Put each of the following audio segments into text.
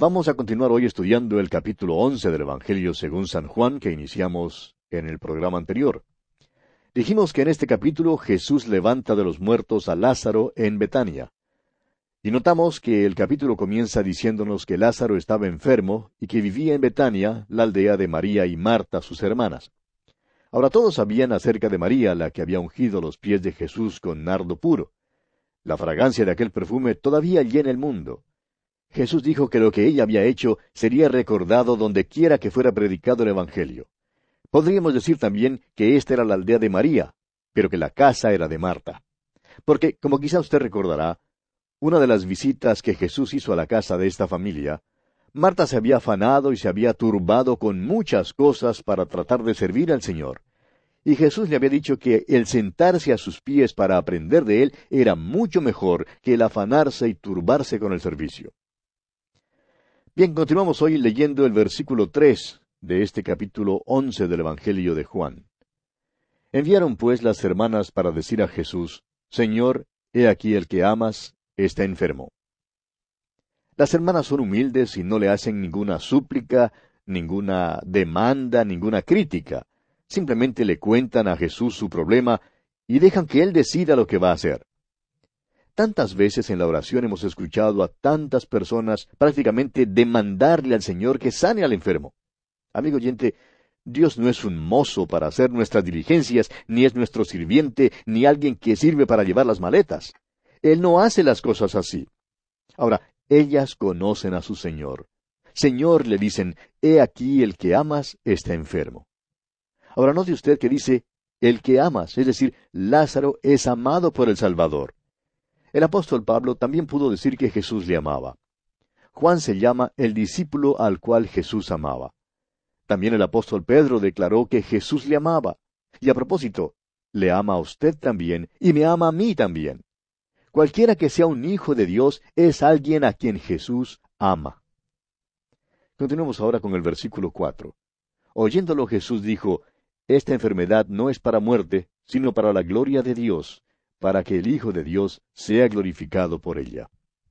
Vamos a continuar hoy estudiando el capítulo 11 del Evangelio según San Juan que iniciamos en el programa anterior. Dijimos que en este capítulo Jesús levanta de los muertos a Lázaro en Betania. Y notamos que el capítulo comienza diciéndonos que Lázaro estaba enfermo y que vivía en Betania, la aldea de María y Marta, sus hermanas. Ahora todos sabían acerca de María, la que había ungido los pies de Jesús con nardo puro. La fragancia de aquel perfume todavía llena el mundo. Jesús dijo que lo que ella había hecho sería recordado donde quiera que fuera predicado el Evangelio. Podríamos decir también que esta era la aldea de María, pero que la casa era de Marta. Porque, como quizá usted recordará, una de las visitas que Jesús hizo a la casa de esta familia, Marta se había afanado y se había turbado con muchas cosas para tratar de servir al Señor. Y Jesús le había dicho que el sentarse a sus pies para aprender de Él era mucho mejor que el afanarse y turbarse con el servicio. Bien, continuamos hoy leyendo el versículo 3 de este capítulo 11 del Evangelio de Juan. Enviaron pues las hermanas para decir a Jesús, Señor, he aquí el que amas está enfermo. Las hermanas son humildes y no le hacen ninguna súplica, ninguna demanda, ninguna crítica. Simplemente le cuentan a Jesús su problema y dejan que Él decida lo que va a hacer. Tantas veces en la oración hemos escuchado a tantas personas prácticamente demandarle al Señor que sane al enfermo. Amigo oyente, Dios no es un mozo para hacer nuestras diligencias, ni es nuestro sirviente, ni alguien que sirve para llevar las maletas. Él no hace las cosas así. Ahora, ellas conocen a su Señor. Señor, le dicen, he aquí el que amas está enfermo. Ahora note usted que dice, el que amas, es decir, Lázaro es amado por el Salvador. El apóstol Pablo también pudo decir que Jesús le amaba. Juan se llama el discípulo al cual Jesús amaba. También el apóstol Pedro declaró que Jesús le amaba. Y a propósito, le ama a usted también y me ama a mí también. Cualquiera que sea un hijo de Dios es alguien a quien Jesús ama. Continuemos ahora con el versículo 4. Oyéndolo Jesús dijo, esta enfermedad no es para muerte, sino para la gloria de Dios, para que el Hijo de Dios sea glorificado por ella.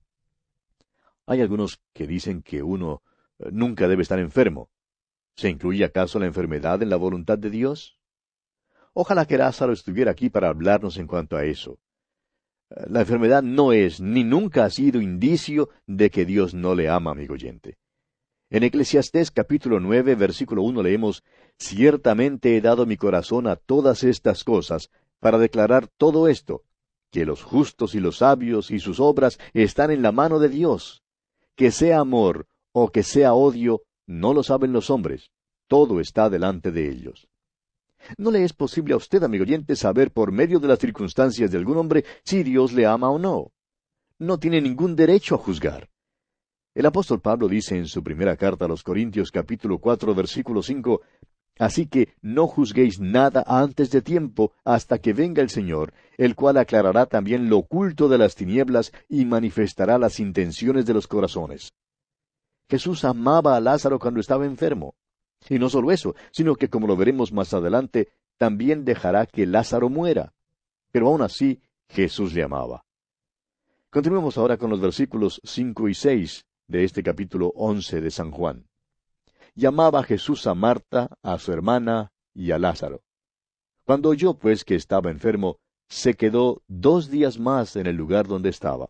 Hay algunos que dicen que uno nunca debe estar enfermo. ¿Se incluye acaso la enfermedad en la voluntad de Dios? Ojalá que Lázaro estuviera aquí para hablarnos en cuanto a eso. La enfermedad no es, ni nunca ha sido indicio de que Dios no le ama, amigo oyente. En Eclesiastés capítulo 9, versículo 1 leemos, Ciertamente he dado mi corazón a todas estas cosas, para declarar todo esto, que los justos y los sabios y sus obras están en la mano de Dios. Que sea amor o que sea odio, no lo saben los hombres, todo está delante de ellos. No le es posible a usted, amigo oyente, saber por medio de las circunstancias de algún hombre si Dios le ama o no. No tiene ningún derecho a juzgar. El apóstol Pablo dice en su primera carta a los Corintios capítulo 4 versículo 5, Así que no juzguéis nada antes de tiempo hasta que venga el Señor, el cual aclarará también lo oculto de las tinieblas y manifestará las intenciones de los corazones. Jesús amaba a Lázaro cuando estaba enfermo. Y no solo eso, sino que, como lo veremos más adelante, también dejará que Lázaro muera. Pero aún así, Jesús le amaba. Continuemos ahora con los versículos 5 y 6 de este capítulo 11 de San Juan. Llamaba Jesús a Marta, a su hermana y a Lázaro. Cuando oyó, pues, que estaba enfermo, se quedó 2 días más en el lugar donde estaba.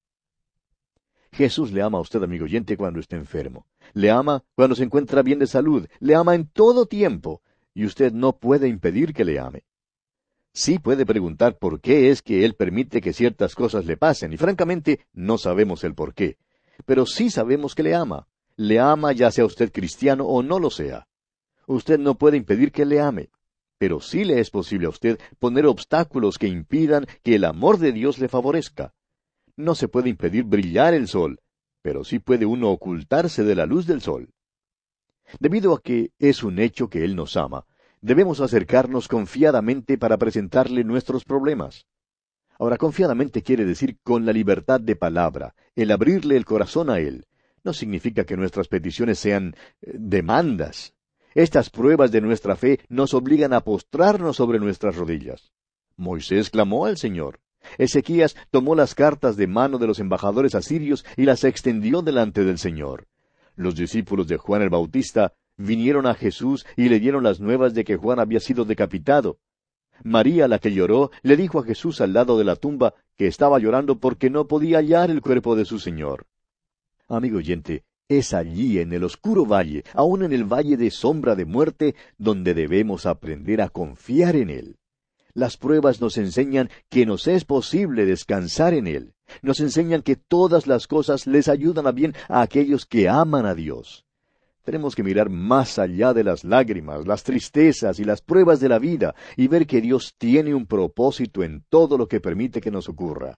Jesús le ama a usted, amigo oyente, cuando está enfermo. Le ama cuando se encuentra bien de salud. Le ama en todo tiempo. Y usted no puede impedir que le ame. Sí puede preguntar por qué es que Él permite que ciertas cosas le pasen, y francamente no sabemos el por qué. Pero sí sabemos que le ama. Le ama ya sea usted cristiano o no lo sea. Usted no puede impedir que le ame. Pero sí le es posible a usted poner obstáculos que impidan que el amor de Dios le favorezca. No se puede impedir brillar el sol, pero sí puede uno ocultarse de la luz del sol. Debido a que es un hecho que Él nos ama, debemos acercarnos confiadamente para presentarle nuestros problemas. Ahora, confiadamente quiere decir con la libertad de palabra, el abrirle el corazón a Él. No significa que nuestras peticiones sean demandas. Estas pruebas de nuestra fe nos obligan a postrarnos sobre nuestras rodillas. Moisés clamó al Señor. Ezequías tomó las cartas de mano de los embajadores asirios y las extendió delante del Señor. Los discípulos de Juan el Bautista vinieron a Jesús y le dieron las nuevas de que Juan había sido decapitado. María, la que lloró, le dijo a Jesús al lado de la tumba que estaba llorando porque no podía hallar el cuerpo de su Señor. Amigo oyente, es allí, en el oscuro valle, aun en el valle de sombra de muerte, donde debemos aprender a confiar en Él. Las pruebas nos enseñan que nos es posible descansar en Él. Nos enseñan que todas las cosas les ayudan a bien a aquellos que aman a Dios. Tenemos que mirar más allá de las lágrimas, las tristezas y las pruebas de la vida y ver que Dios tiene un propósito en todo lo que permite que nos ocurra.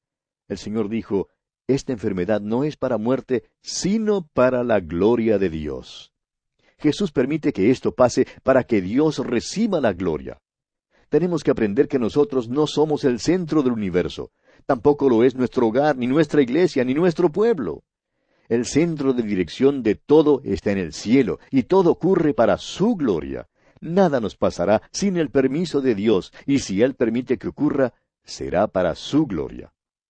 El Señor dijo, esta enfermedad no es para muerte, sino para la gloria de Dios. Jesús permite que esto pase para que Dios reciba la gloria. Tenemos que aprender que nosotros no somos el centro del universo. Tampoco lo es nuestro hogar, ni nuestra iglesia, ni nuestro pueblo. El centro de dirección de todo está en el cielo, y todo ocurre para su gloria. Nada nos pasará sin el permiso de Dios, y si Él permite que ocurra, será para su gloria.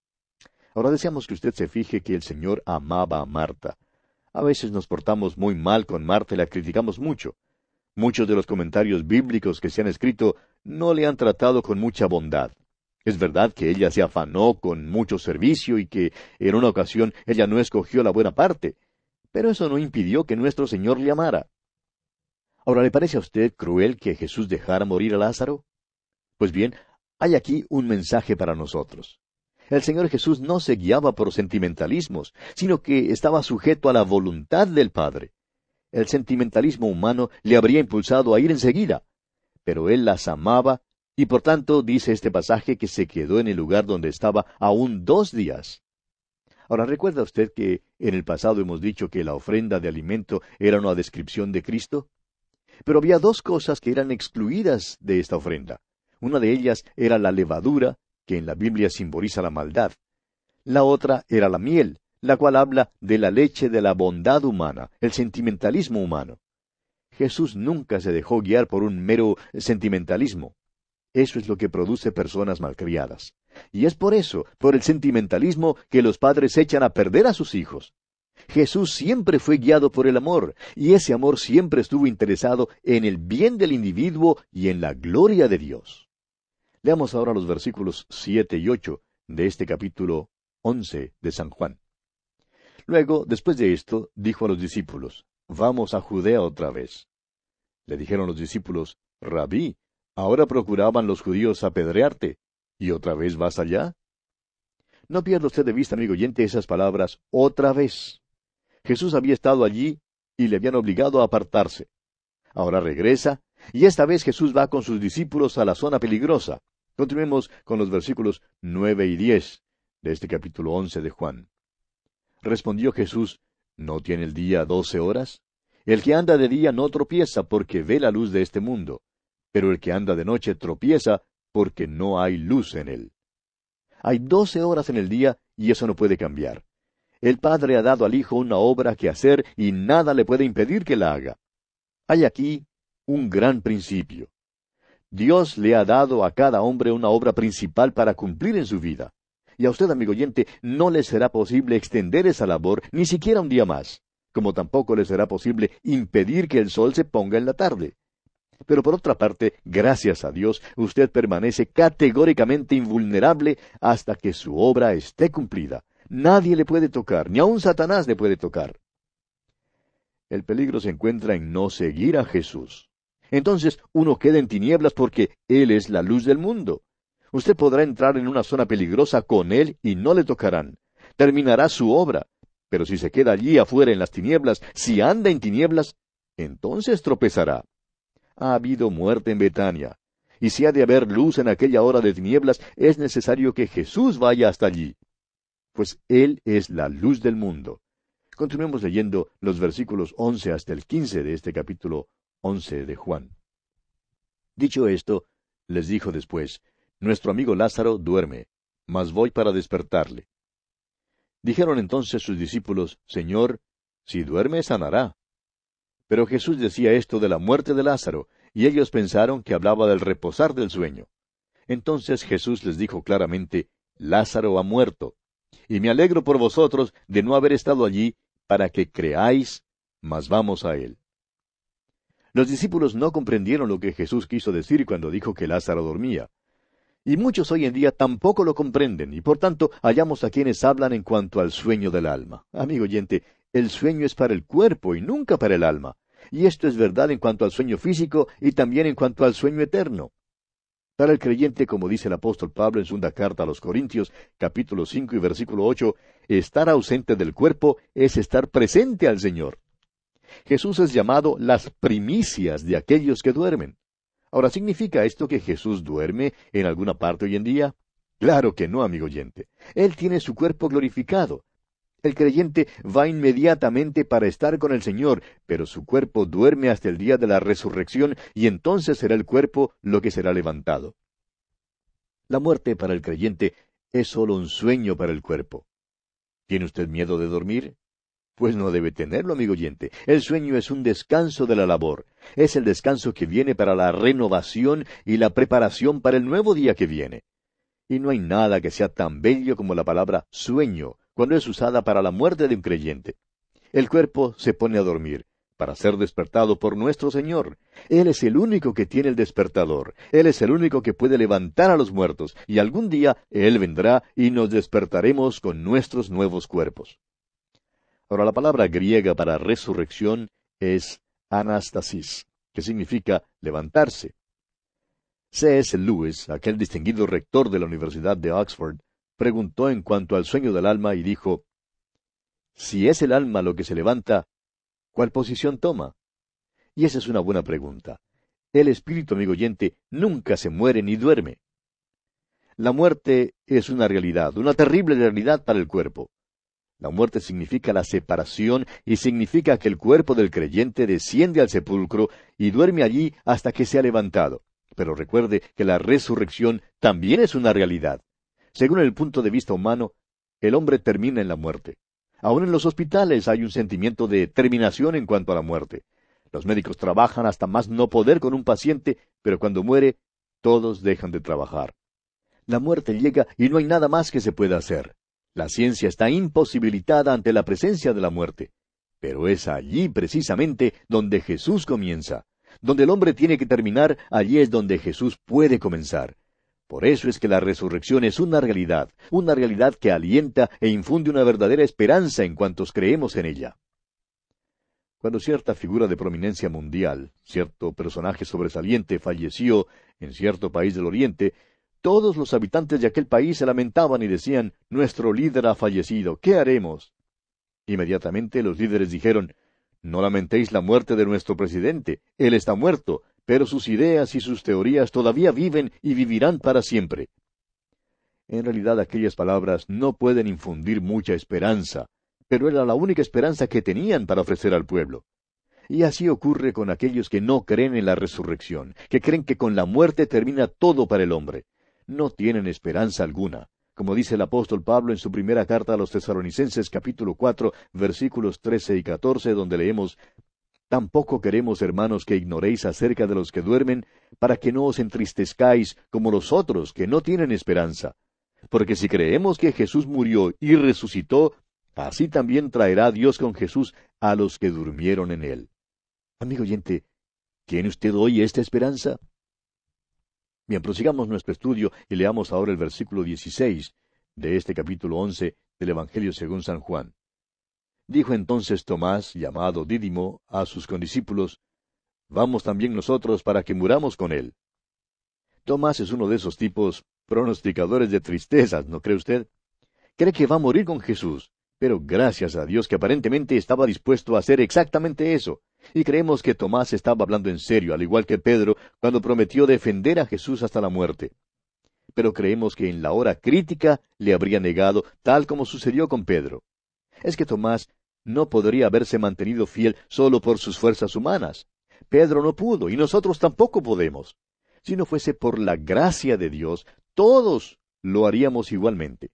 Ahora deseamos que usted se fije que el Señor amaba a Marta. A veces nos portamos muy mal con Marta y la criticamos mucho. Muchos de los comentarios bíblicos que se han escrito no le han tratado con mucha bondad. Es verdad que ella se afanó con mucho servicio y que en una ocasión ella no escogió la buena parte, pero eso no impidió que nuestro Señor le amara. Ahora, ¿le parece a usted cruel que Jesús dejara morir a Lázaro? Pues bien, hay aquí un mensaje para nosotros. El Señor Jesús no se guiaba por sentimentalismos, sino que estaba sujeto a la voluntad del Padre. El sentimentalismo humano le habría impulsado a ir enseguida, pero Él las amaba, y por tanto dice este pasaje que se quedó en el lugar donde estaba aún 2 días. Ahora, ¿recuerda usted que en el pasado hemos dicho que la ofrenda de alimento era una descripción de Cristo? Pero había 2 cosas que eran excluidas de esta ofrenda. Una de ellas era la levadura, que en la Biblia simboliza la maldad. La otra era la miel, la cual habla de la leche de la bondad humana, el sentimentalismo humano. Jesús nunca se dejó guiar por un mero sentimentalismo. Eso es lo que produce personas malcriadas. Y es por eso, por el sentimentalismo, que los padres echan a perder a sus hijos. Jesús siempre fue guiado por el amor, y ese amor siempre estuvo interesado en el bien del individuo y en la gloria de Dios. Leamos ahora los versículos 7 y 8 de este capítulo 11 de San Juan. Luego, después de esto, dijo a los discípulos, «Vamos a Judea otra vez». Le dijeron los discípulos, «Rabí, ahora procuraban los judíos apedrearte, ¿y otra vez vas allá?» No pierda usted de vista, amigo oyente, esas palabras, «otra vez». Jesús había estado allí y le habían obligado a apartarse. Ahora regresa, y esta vez Jesús va con sus discípulos a la zona peligrosa. Continuemos con los versículos 9 y 10 de este capítulo 11 de Juan. Respondió Jesús, ¿no tiene el día 12 horas? El que anda de día no tropieza porque ve la luz de este mundo, pero el que anda de noche tropieza porque no hay luz en él. Hay 12 horas en el día y eso no puede cambiar. El Padre ha dado al Hijo una obra que hacer y nada le puede impedir que la haga. Hay aquí un gran principio. Dios le ha dado a cada hombre una obra principal para cumplir en su vida. Y a usted, amigo oyente, no le será posible extender esa labor ni siquiera un día más, como tampoco le será posible impedir que el sol se ponga en la tarde. Pero por otra parte, gracias a Dios, usted permanece categóricamente invulnerable hasta que su obra esté cumplida. Nadie le puede tocar, ni aun Satanás le puede tocar. El peligro se encuentra en no seguir a Jesús. Entonces uno queda en tinieblas porque Él es la luz del mundo. Usted podrá entrar en una zona peligrosa con Él y no le tocarán. Terminará su obra. Pero si se queda allí afuera en las tinieblas, si anda en tinieblas, entonces tropezará. Ha habido muerte en Betania. Y si ha de haber luz en aquella hora de tinieblas, es necesario que Jesús vaya hasta allí. Pues Él es la luz del mundo. Continuemos leyendo los versículos 11 hasta el 15 de este capítulo 11 de Juan. Dicho esto, les dijo después, «Nuestro amigo Lázaro duerme, mas voy para despertarle». Dijeron entonces sus discípulos, «Señor, si duerme, sanará». Pero Jesús decía esto de la muerte de Lázaro, y ellos pensaron que hablaba del reposar del sueño. Entonces Jesús les dijo claramente, «Lázaro ha muerto, y me alegro por vosotros de no haber estado allí, para que creáis, mas vamos a él. Los discípulos no comprendieron lo que Jesús quiso decir cuando dijo que Lázaro dormía. Y muchos hoy en día tampoco lo comprenden, y por tanto hallamos a quienes hablan en cuanto al sueño del alma. Amigo oyente, el sueño es para el cuerpo y nunca para el alma. Y esto es verdad en cuanto al sueño físico y también en cuanto al sueño eterno. Para el creyente, como dice el apóstol Pablo en segunda carta a los Corintios, capítulo 5 y versículo 8, estar ausente del cuerpo es estar presente al Señor. Jesús es llamado las primicias de aquellos que duermen. Ahora, ¿significa esto que Jesús duerme en alguna parte hoy en día? Claro que no, amigo oyente. Él tiene su cuerpo glorificado. El creyente va inmediatamente para estar con el Señor, pero su cuerpo duerme hasta el día de la resurrección y entonces será el cuerpo lo que será levantado. La muerte para el creyente es solo un sueño para el cuerpo. ¿Tiene usted miedo de dormir? Pues no debe tenerlo, amigo oyente. El sueño es un descanso de la labor. Es el descanso que viene para la renovación y la preparación para el nuevo día que viene. Y no hay nada que sea tan bello como la palabra sueño, cuando es usada para la muerte de un creyente. El cuerpo se pone a dormir, para ser despertado por nuestro Señor. Él es el único que tiene el despertador. Él es el único que puede levantar a los muertos, y algún día Él vendrá y nos despertaremos con nuestros nuevos cuerpos. Ahora, la palabra griega para resurrección es anastasis, que significa levantarse. C.S. Lewis, aquel distinguido rector de la Universidad de Oxford, preguntó en cuanto al sueño del alma y dijo, si es el alma lo que se levanta, ¿cuál posición toma? Y esa es una buena pregunta. El espíritu, amigo oyente, nunca se muere ni duerme. La muerte es una realidad, una terrible realidad para el cuerpo. La muerte significa la separación y significa que el cuerpo del creyente desciende al sepulcro y duerme allí hasta que sea levantado. Pero recuerde que la resurrección también es una realidad. Según el punto de vista humano, el hombre termina en la muerte. Aún en los hospitales hay un sentimiento de terminación en cuanto a la muerte. Los médicos trabajan hasta más no poder con un paciente, pero cuando muere, todos dejan de trabajar. La muerte llega y no hay nada más que se pueda hacer. La ciencia está imposibilitada ante la presencia de la muerte. Pero es allí precisamente donde Jesús comienza. Donde el hombre tiene que terminar, allí es donde Jesús puede comenzar. Por eso es que la resurrección es una realidad que alienta e infunde una verdadera esperanza en cuantos creemos en ella. Cuando cierta figura de prominencia mundial, cierto personaje sobresaliente falleció en cierto país del Oriente, todos los habitantes de aquel país se lamentaban y decían, nuestro líder ha fallecido, ¿qué haremos? Inmediatamente los líderes dijeron, no lamentéis la muerte de nuestro presidente, él está muerto, pero sus ideas y sus teorías todavía viven y vivirán para siempre. En realidad aquellas palabras no pueden infundir mucha esperanza, pero era la única esperanza que tenían para ofrecer al pueblo. Y así ocurre con aquellos que no creen en la resurrección, que creen que con la muerte termina todo para el hombre. No tienen esperanza alguna. Como dice el apóstol Pablo en su primera carta a los Tesalonicenses capítulo 4, versículos 13 y 14, donde leemos, tampoco queremos, hermanos, que ignoréis acerca de los que duermen, para que no os entristezcáis como los otros que no tienen esperanza. Porque si creemos que Jesús murió y resucitó, así también traerá Dios con Jesús a los que durmieron en él. Amigo oyente, ¿tiene usted hoy esta esperanza? Bien, prosigamos nuestro estudio y leamos ahora el versículo 16 de este capítulo 11 del Evangelio según San Juan. Dijo entonces Tomás, llamado Dídimo, a sus condiscípulos, vamos también nosotros para que muramos con él. Tomás es uno de esos tipos pronosticadores de tristezas, ¿no cree usted? Cree que va a morir con Jesús, pero gracias a Dios que aparentemente estaba dispuesto a hacer exactamente eso. Y creemos que Tomás estaba hablando en serio, al igual que Pedro, cuando prometió defender a Jesús hasta la muerte. Pero creemos que en la hora crítica le habría negado, tal como sucedió con Pedro. Es que Tomás no podría haberse mantenido fiel solo por sus fuerzas humanas. Pedro no pudo, y nosotros tampoco podemos. Si no fuese por la gracia de Dios, todos lo haríamos igualmente.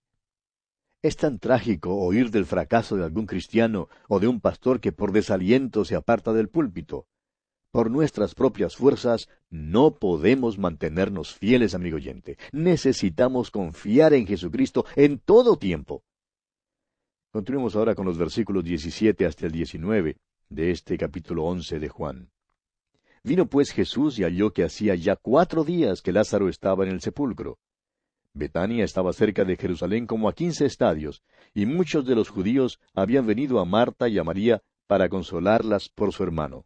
Es tan trágico oír del fracaso de algún cristiano o de un pastor que por desaliento se aparta del púlpito. Por nuestras propias fuerzas no podemos mantenernos fieles, amigo oyente. Necesitamos confiar en Jesucristo en todo tiempo. Continuemos ahora con los versículos 17 hasta el 19 de este capítulo 11 de Juan. Vino pues Jesús y halló que hacía ya 4 días que Lázaro estaba en el sepulcro. Betania estaba cerca de Jerusalén como a 15 estadios, y muchos de los judíos habían venido a Marta y a María para consolarlas por su hermano.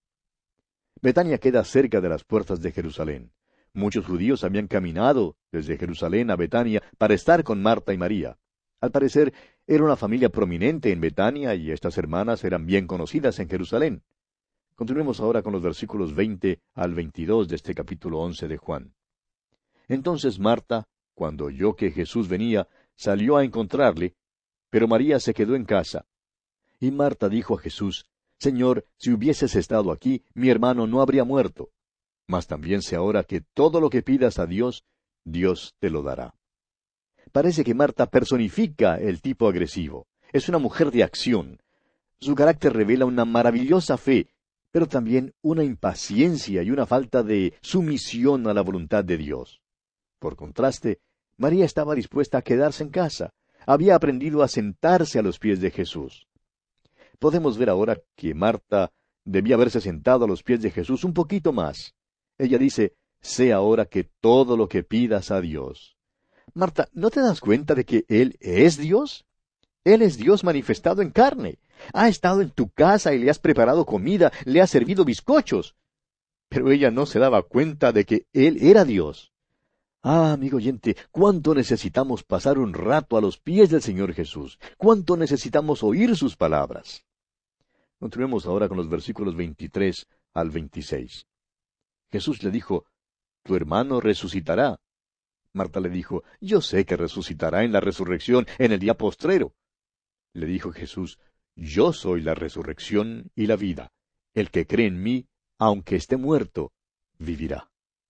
Betania queda cerca de las puertas de Jerusalén. Muchos judíos habían caminado desde Jerusalén a Betania para estar con Marta y María. Al parecer, era una familia prominente en Betania y estas hermanas eran bien conocidas en Jerusalén. Continuemos ahora con los versículos 20 al 22 de este capítulo 11 de Juan. Entonces Marta, cuando oyó que Jesús venía, salió a encontrarle, pero María se quedó en casa. Y Marta dijo a Jesús, Señor, si hubieses estado aquí, mi hermano no habría muerto. Mas también sé ahora que todo lo que pidas a Dios, Dios te lo dará. Parece que Marta personifica el tipo agresivo. Es una mujer de acción. Su carácter revela una maravillosa fe, pero también una impaciencia y una falta de sumisión a la voluntad de Dios. Por contraste, María estaba dispuesta a quedarse en casa. Había aprendido a sentarse a los pies de Jesús. Podemos ver ahora que Marta debía haberse sentado a los pies de Jesús un poquito más. Ella dice, sé ahora que todo lo que pidas a Dios. Marta, ¿no te das cuenta de que Él es Dios? Él es Dios manifestado en carne. Ha estado en tu casa y le has preparado comida, le has servido bizcochos. Pero ella no se daba cuenta de que Él era Dios. Ah, amigo oyente, cuánto necesitamos pasar un rato a los pies del Señor Jesús. Cuánto necesitamos oír sus palabras. Continuemos ahora con los versículos 23 al 26. Jesús le dijo, tu hermano resucitará. Marta le dijo, yo sé que resucitará en la resurrección en el día postrero. Le dijo Jesús, yo soy la resurrección y la vida. El que cree en mí, aunque esté muerto, vivirá.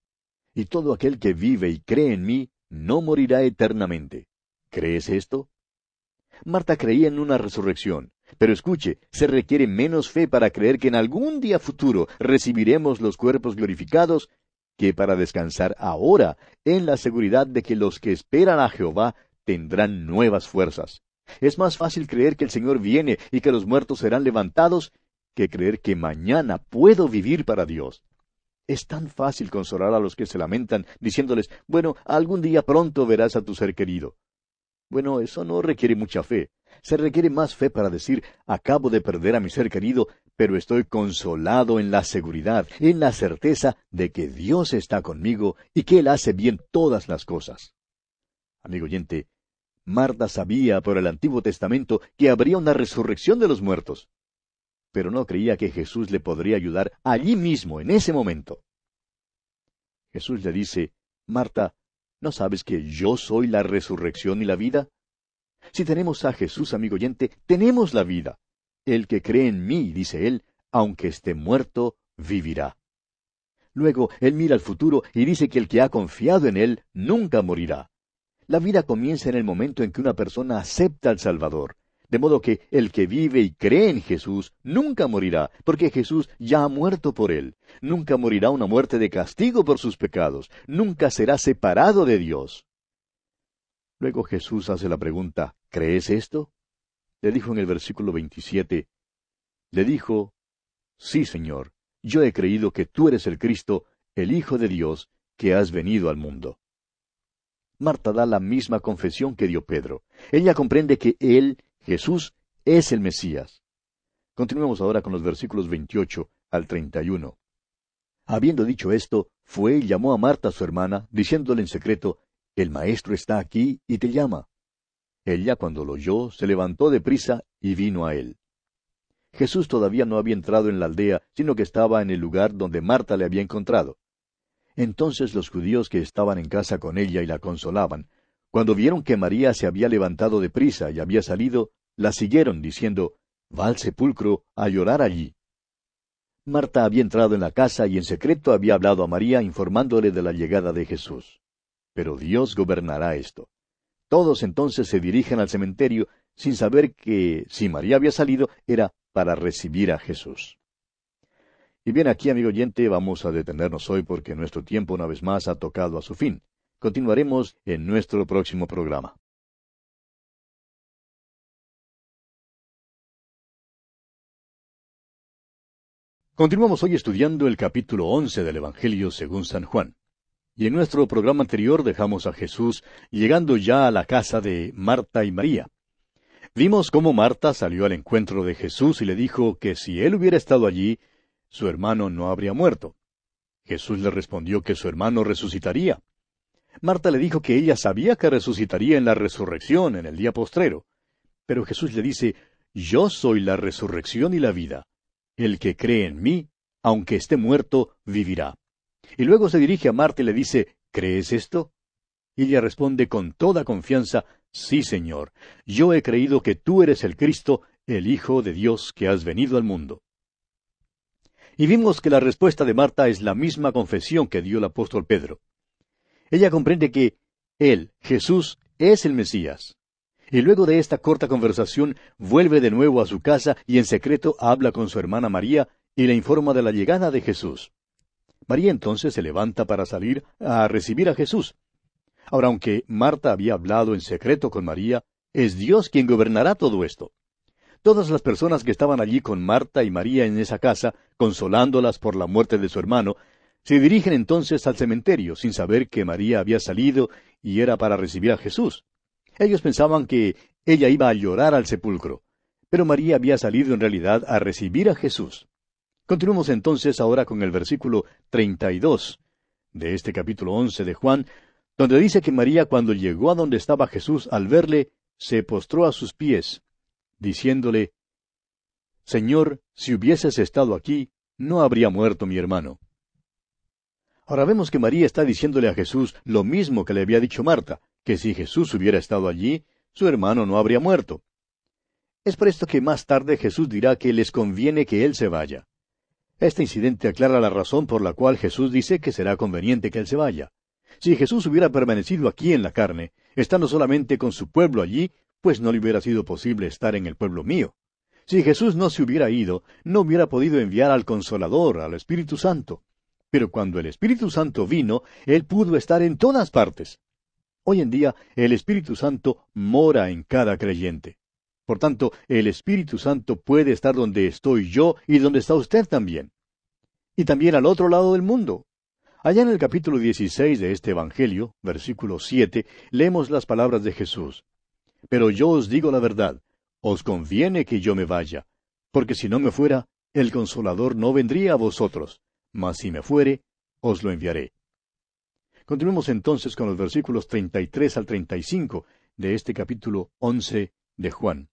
Y todo aquel que vive y cree en mí, no morirá eternamente. ¿Crees esto? Marta creía en una resurrección, pero escuche, se requiere menos fe para creer que en algún día futuro recibiremos los cuerpos glorificados que para descansar ahora en la seguridad de que los que esperan a Jehová tendrán nuevas fuerzas. Es más fácil creer que el Señor viene y que los muertos serán levantados que creer que mañana puedo vivir para Dios. Es tan fácil consolar a los que se lamentan, diciéndoles, bueno, algún día pronto verás a tu ser querido. Bueno, eso no requiere mucha fe. Se requiere más fe para decir, acabo de perder a mi ser querido, pero estoy consolado en la seguridad, en la certeza de que Dios está conmigo y que Él hace bien todas las cosas. Amigo oyente, Marta sabía por el Antiguo Testamento que habría una resurrección de los muertos, pero no creía que Jesús le podría ayudar allí mismo, en ese momento. Jesús le dice, Marta, ¿no sabes que yo soy la resurrección y la vida? Si tenemos a Jesús, amigo oyente, tenemos la vida. El que cree en mí, dice él, aunque esté muerto, vivirá. Luego, él mira al futuro y dice que el que ha confiado en él nunca morirá. La vida comienza en el momento en que una persona acepta al Salvador. De modo que el que vive y cree en Jesús nunca morirá, porque Jesús ya ha muerto por él. Nunca morirá una muerte de castigo por sus pecados. Nunca será separado de Dios. Luego Jesús hace la pregunta, ¿crees esto? Le dijo en el versículo 27, le dijo, sí, Señor, yo he creído que tú eres el Cristo, el Hijo de Dios, que has venido al mundo. Marta da la misma confesión que dio Pedro. Ella comprende que Él, Jesús, es el Mesías. Continuemos ahora con los versículos 28 al 31. Habiendo dicho esto, fue y llamó a Marta su hermana, diciéndole en secreto, el Maestro está aquí y te llama. Ella, cuando lo oyó, se levantó de prisa y vino a él. Jesús todavía no había entrado en la aldea, sino que estaba en el lugar donde Marta le había encontrado. Entonces los judíos que estaban en casa con ella y la consolaban, cuando vieron que María se había levantado de prisa y había salido, la siguieron, diciendo, va al sepulcro a llorar allí. Marta había entrado en la casa y en secreto había hablado a María informándole de la llegada de Jesús. Pero Dios gobernará esto. Todos entonces se dirigen al cementerio sin saber que, si María había salido, era para recibir a Jesús. Y bien, aquí, amigo oyente, vamos a detenernos hoy porque nuestro tiempo una vez más ha tocado a su fin. Continuaremos en nuestro próximo programa. Continuamos hoy estudiando el capítulo 11 del Evangelio según San Juan. Y en nuestro programa anterior dejamos a Jesús llegando ya a la casa de Marta y María. Vimos cómo Marta salió al encuentro de Jesús y le dijo que si él hubiera estado allí, su hermano no habría muerto. Jesús le respondió que su hermano resucitaría. Marta le dijo que ella sabía que resucitaría en la resurrección, en el día postrero. Pero Jesús le dice, yo soy la resurrección y la vida. El que cree en mí, aunque esté muerto, vivirá. Y luego se dirige a Marta y le dice, ¿crees esto? Y ella responde con toda confianza, sí, Señor, yo he creído que tú eres el Cristo, el Hijo de Dios que has venido al mundo. Y vimos que la respuesta de Marta es la misma confesión que dio el apóstol Pedro. Ella comprende que Él, Jesús, es el Mesías. Y luego de esta corta conversación, vuelve de nuevo a su casa y en secreto habla con su hermana María y le informa de la llegada de Jesús. María entonces se levanta para salir a recibir a Jesús. Ahora, aunque Marta había hablado en secreto con María, es Dios quien gobernará todo esto. Todas las personas que estaban allí con Marta y María en esa casa, consolándolas por la muerte de su hermano, se dirigen entonces al cementerio sin saber que María había salido y era para recibir a Jesús. Ellos pensaban que ella iba a llorar al sepulcro, pero María había salido en realidad a recibir a Jesús. Continuemos entonces ahora con el versículo 32 de este capítulo 11 de Juan, donde dice que María, cuando llegó a donde estaba Jesús, al verle, se postró a sus pies, diciéndole, Señor, si hubieses estado aquí, no habría muerto mi hermano. Ahora vemos que María está diciéndole a Jesús lo mismo que le había dicho Marta, que si Jesús hubiera estado allí, su hermano no habría muerto. Es por esto que más tarde Jesús dirá que les conviene que él se vaya. Este incidente aclara la razón por la cual Jesús dice que será conveniente que él se vaya. Si Jesús hubiera permanecido aquí en la carne, estando solamente con su pueblo allí, pues no le hubiera sido posible estar en el pueblo mío. Si Jesús no se hubiera ido, no hubiera podido enviar al Consolador, al Espíritu Santo. Pero cuando el Espíritu Santo vino, Él pudo estar en todas partes. Hoy en día, el Espíritu Santo mora en cada creyente. Por tanto, el Espíritu Santo puede estar donde estoy yo y donde está usted también. Y también al otro lado del mundo. Allá en el capítulo 16 de este Evangelio, versículo 7, leemos las palabras de Jesús. Pero yo os digo la verdad, os conviene que yo me vaya, porque si no me fuera, el Consolador no vendría a vosotros, mas si me fuere, os lo enviaré. Continuemos entonces con los versículos 33 al 35 de este capítulo 11 de Juan.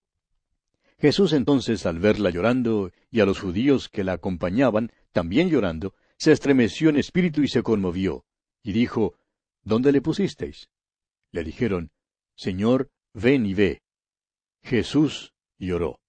Jesús entonces, al verla llorando, y a los judíos que la acompañaban, también llorando, se estremeció en espíritu y se conmovió, y dijo, ¿Dónde le pusisteis? Le dijeron, Señor, ven y ve. Jesús lloró.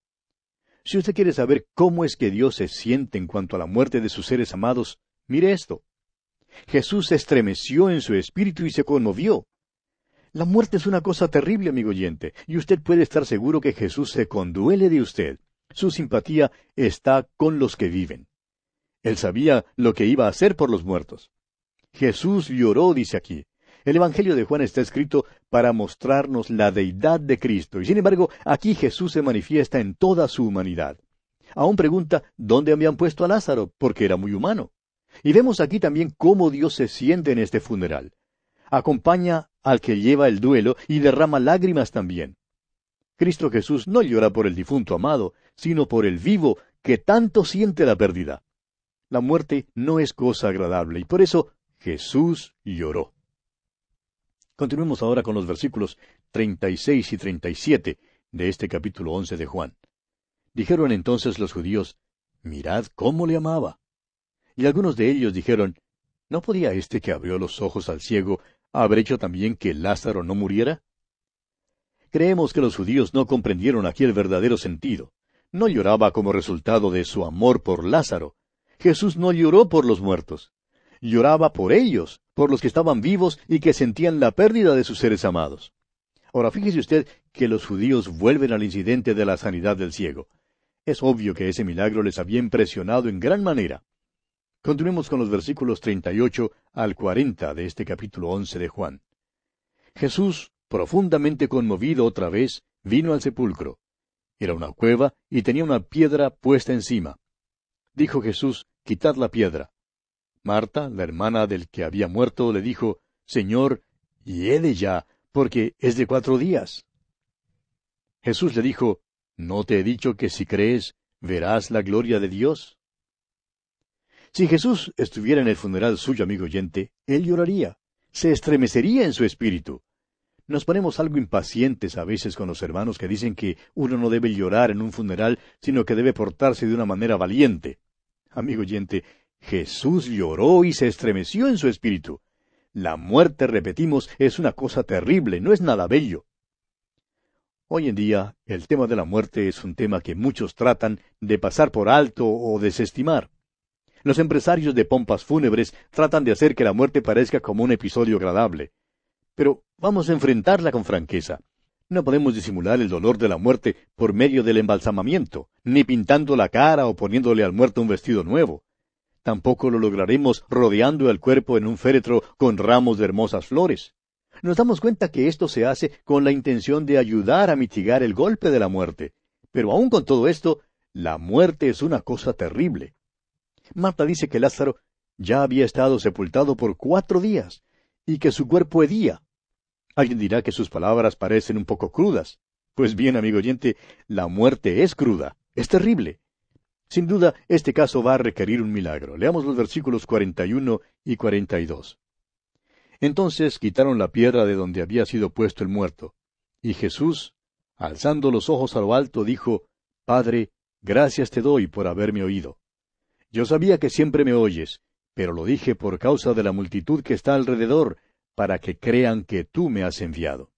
Si usted quiere saber cómo es que Dios se siente en cuanto a la muerte de sus seres amados, mire esto. Jesús se estremeció en su espíritu y se conmovió. La muerte es una cosa terrible, amigo oyente, y usted puede estar seguro que Jesús se conduele de usted. Su simpatía está con los que viven. Él sabía lo que iba a hacer por los muertos. Jesús lloró, dice aquí. El Evangelio de Juan está escrito para mostrarnos la deidad de Cristo, y sin embargo, aquí Jesús se manifiesta en toda su humanidad. Aún pregunta, ¿dónde habían puesto a Lázaro? Porque era muy humano. Y vemos aquí también cómo Dios se siente en este funeral. Acompaña al que lleva el duelo y derrama lágrimas también. Cristo Jesús no llora por el difunto amado, sino por el vivo que tanto siente la pérdida. La muerte no es cosa agradable y por eso Jesús lloró. Continuemos ahora con los versículos 36 y 37 de este capítulo 11 de Juan. Dijeron entonces los judíos, mirad cómo le amaba. Y algunos de ellos dijeron, ¿no podía este que abrió los ojos al ciego haber hecho también que Lázaro no muriera? Creemos que los judíos no comprendieron aquí el verdadero sentido. No lloraba como resultado de su amor por Lázaro. Jesús no lloró por los muertos. Lloraba por ellos, por los que estaban vivos y que sentían la pérdida de sus seres amados. Ahora fíjese usted que los judíos vuelven al incidente de la sanidad del ciego. Es obvio que ese milagro les había impresionado en gran manera. Continuemos con los versículos 38 al 40 de este capítulo 11 de Juan. Jesús, profundamente conmovido otra vez, vino al sepulcro. Era una cueva y tenía una piedra puesta encima. Dijo Jesús, quitad la piedra. Marta, la hermana del que había muerto, le dijo, Señor, hiede ya, porque es de 4 días. Jesús le dijo, ¿no te he dicho que si crees, verás la gloria de Dios? Si Jesús estuviera en el funeral suyo, amigo oyente, él lloraría, se estremecería en su espíritu. Nos ponemos algo impacientes a veces con los hermanos que dicen que uno no debe llorar en un funeral, sino que debe portarse de una manera valiente. Amigo oyente, Jesús lloró y se estremeció en su espíritu. La muerte, repetimos, es una cosa terrible, no es nada bello. Hoy en día, el tema de la muerte es un tema que muchos tratan de pasar por alto o desestimar. Los empresarios de pompas fúnebres tratan de hacer que la muerte parezca como un episodio agradable. Pero vamos a enfrentarla con franqueza. No podemos disimular el dolor de la muerte por medio del embalsamamiento, ni pintando la cara o poniéndole al muerto un vestido nuevo. Tampoco lo lograremos rodeando el cuerpo en un féretro con ramos de hermosas flores. Nos damos cuenta que esto se hace con la intención de ayudar a mitigar el golpe de la muerte. Pero aún con todo esto, la muerte es una cosa terrible. Marta dice que Lázaro ya había estado sepultado por 4 días, y que su cuerpo hedía. Alguien dirá que sus palabras parecen un poco crudas. Pues bien, amigo oyente, la muerte es cruda, es terrible. Sin duda, este caso va a requerir un milagro. Leamos los versículos 41 y 42. Entonces quitaron la piedra de donde había sido puesto el muerto. Y Jesús, alzando los ojos a lo alto, dijo, Padre, gracias te doy por haberme oído. Yo sabía que siempre me oyes, pero lo dije por causa de la multitud que está alrededor, para que crean que tú me has enviado.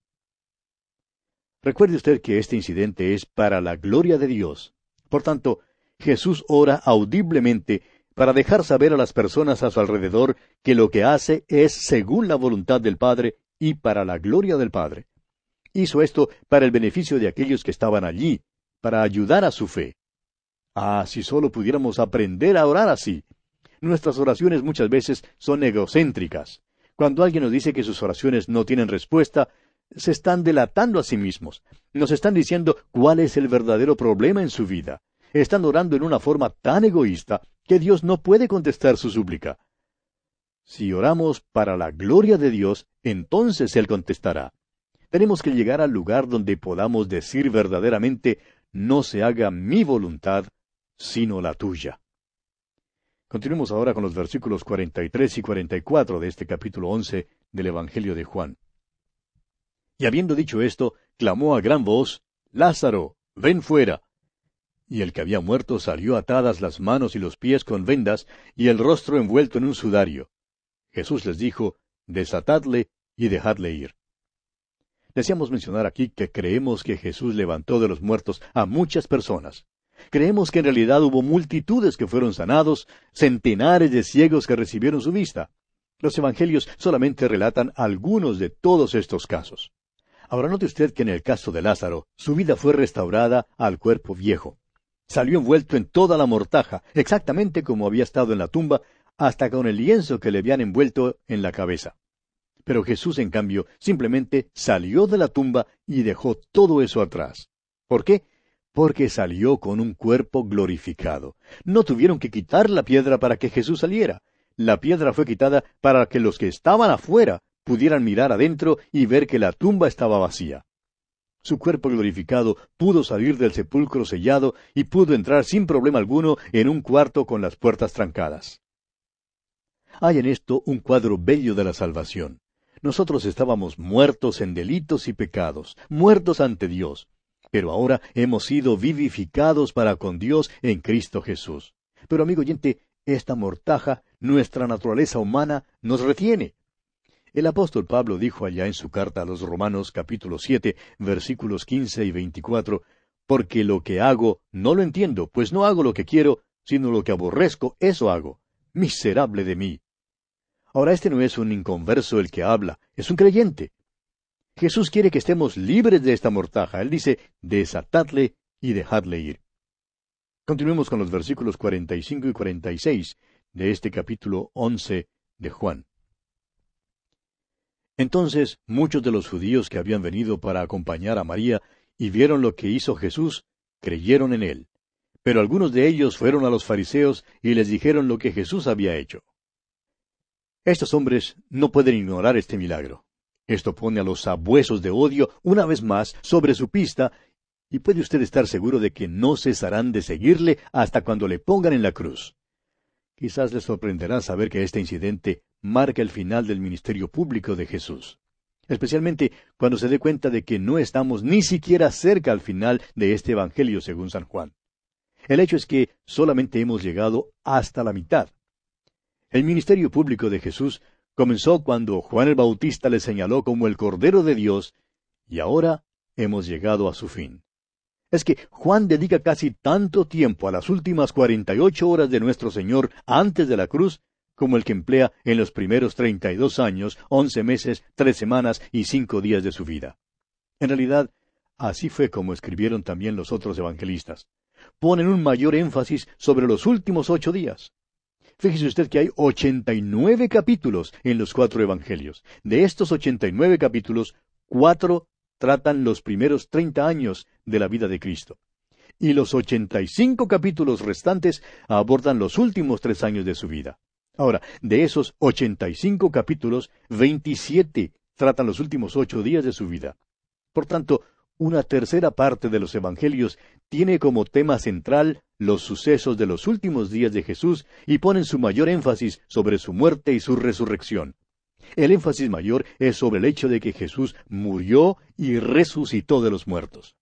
Recuerde usted que este incidente es para la gloria de Dios. Por tanto, Jesús ora audiblemente para dejar saber a las personas a su alrededor que lo que hace es según la voluntad del Padre y para la gloria del Padre. Hizo esto para el beneficio de aquellos que estaban allí, para ayudar a su fe. Ah, si solo pudiéramos aprender a orar así. Nuestras oraciones muchas veces son egocéntricas. Cuando alguien nos dice que sus oraciones no tienen respuesta, se están delatando a sí mismos. Nos están diciendo cuál es el verdadero problema en su vida. Están orando en una forma tan egoísta que Dios no puede contestar su súplica. Si oramos para la gloria de Dios, entonces Él contestará. Tenemos que llegar al lugar donde podamos decir verdaderamente, no se haga mi voluntad, sino la tuya. Continuemos ahora con los versículos 43 y 44 de este capítulo 11 del Evangelio de Juan. Y habiendo dicho esto, clamó a gran voz, Lázaro, ven fuera. Y el que había muerto salió atadas las manos y los pies con vendas, y el rostro envuelto en un sudario. Jesús les dijo, desatadle y dejadle ir. Deseamos mencionar aquí que creemos que Jesús levantó de los muertos a muchas personas. Creemos que en realidad hubo multitudes que fueron sanados, centenares de ciegos que recibieron su vista. Los evangelios solamente relatan algunos de todos estos casos. Ahora note usted que en el caso de Lázaro, su vida fue restaurada al cuerpo viejo. Salió envuelto en toda la mortaja, exactamente como había estado en la tumba, hasta con el lienzo que le habían envuelto en la cabeza. Pero Jesús, en cambio, simplemente salió de la tumba y dejó todo eso atrás. ¿Por qué? Porque salió con un cuerpo glorificado. No tuvieron que quitar la piedra para que Jesús saliera. La piedra fue quitada para que los que estaban afuera pudieran mirar adentro y ver que la tumba estaba vacía. Su cuerpo glorificado pudo salir del sepulcro sellado y pudo entrar sin problema alguno en un cuarto con las puertas trancadas. Hay en esto un cuadro bello de la salvación. Nosotros estábamos muertos en delitos y pecados, muertos ante Dios, pero ahora hemos sido vivificados para con Dios en Cristo Jesús. Pero amigo oyente, esta mortaja, nuestra naturaleza humana, nos retiene. El apóstol Pablo dijo allá en su carta a los Romanos capítulo 7, versículos 15 y 24, porque lo que hago no lo entiendo, pues no hago lo que quiero, sino lo que aborrezco, eso hago. Miserable de mí. Ahora este no es un inconverso el que habla, es un creyente. Jesús quiere que estemos libres de esta mortaja. Él dice, desatadle y dejadle ir. Continuemos con los versículos 45 y 46 de este capítulo 11 de Juan. Entonces muchos de los judíos que habían venido para acompañar a María y vieron lo que hizo Jesús, creyeron en él. Pero algunos de ellos fueron a los fariseos y les dijeron lo que Jesús había hecho. Estos hombres no pueden ignorar este milagro. Esto pone a los sabuesos de odio una vez más sobre su pista, y puede usted estar seguro de que no cesarán de seguirle hasta cuando le pongan en la cruz. Quizás les sorprenderá saber que este incidente marca el final del ministerio público de Jesús, especialmente cuando se dé cuenta de que no estamos ni siquiera cerca al final de este Evangelio según San Juan. El hecho es que solamente hemos llegado hasta la mitad. El ministerio público de Jesús comenzó cuando Juan el Bautista le señaló como el Cordero de Dios, y ahora hemos llegado a su fin. Es que Juan dedica casi tanto tiempo a las últimas 48 horas de nuestro Señor antes de la cruz, como el que emplea en los primeros 32 años, 11 meses, 3 semanas y 5 días de su vida. En realidad, así fue como escribieron también los otros evangelistas. Ponen un mayor énfasis sobre los últimos 8 días. Fíjese usted que hay 89 capítulos en los 4 evangelios. De estos 89 capítulos, 4 tratan los primeros 30 años de la vida de Cristo. Y los 85 capítulos restantes abordan los últimos 3 años de su vida. Ahora, de esos 85 capítulos, 27 tratan los últimos 8 días de su vida. Por tanto, una tercera parte de los evangelios tiene como tema central los sucesos de los últimos días de Jesús y ponen su mayor énfasis sobre su muerte y su resurrección. El énfasis mayor es sobre el hecho de que Jesús murió y resucitó de los muertos.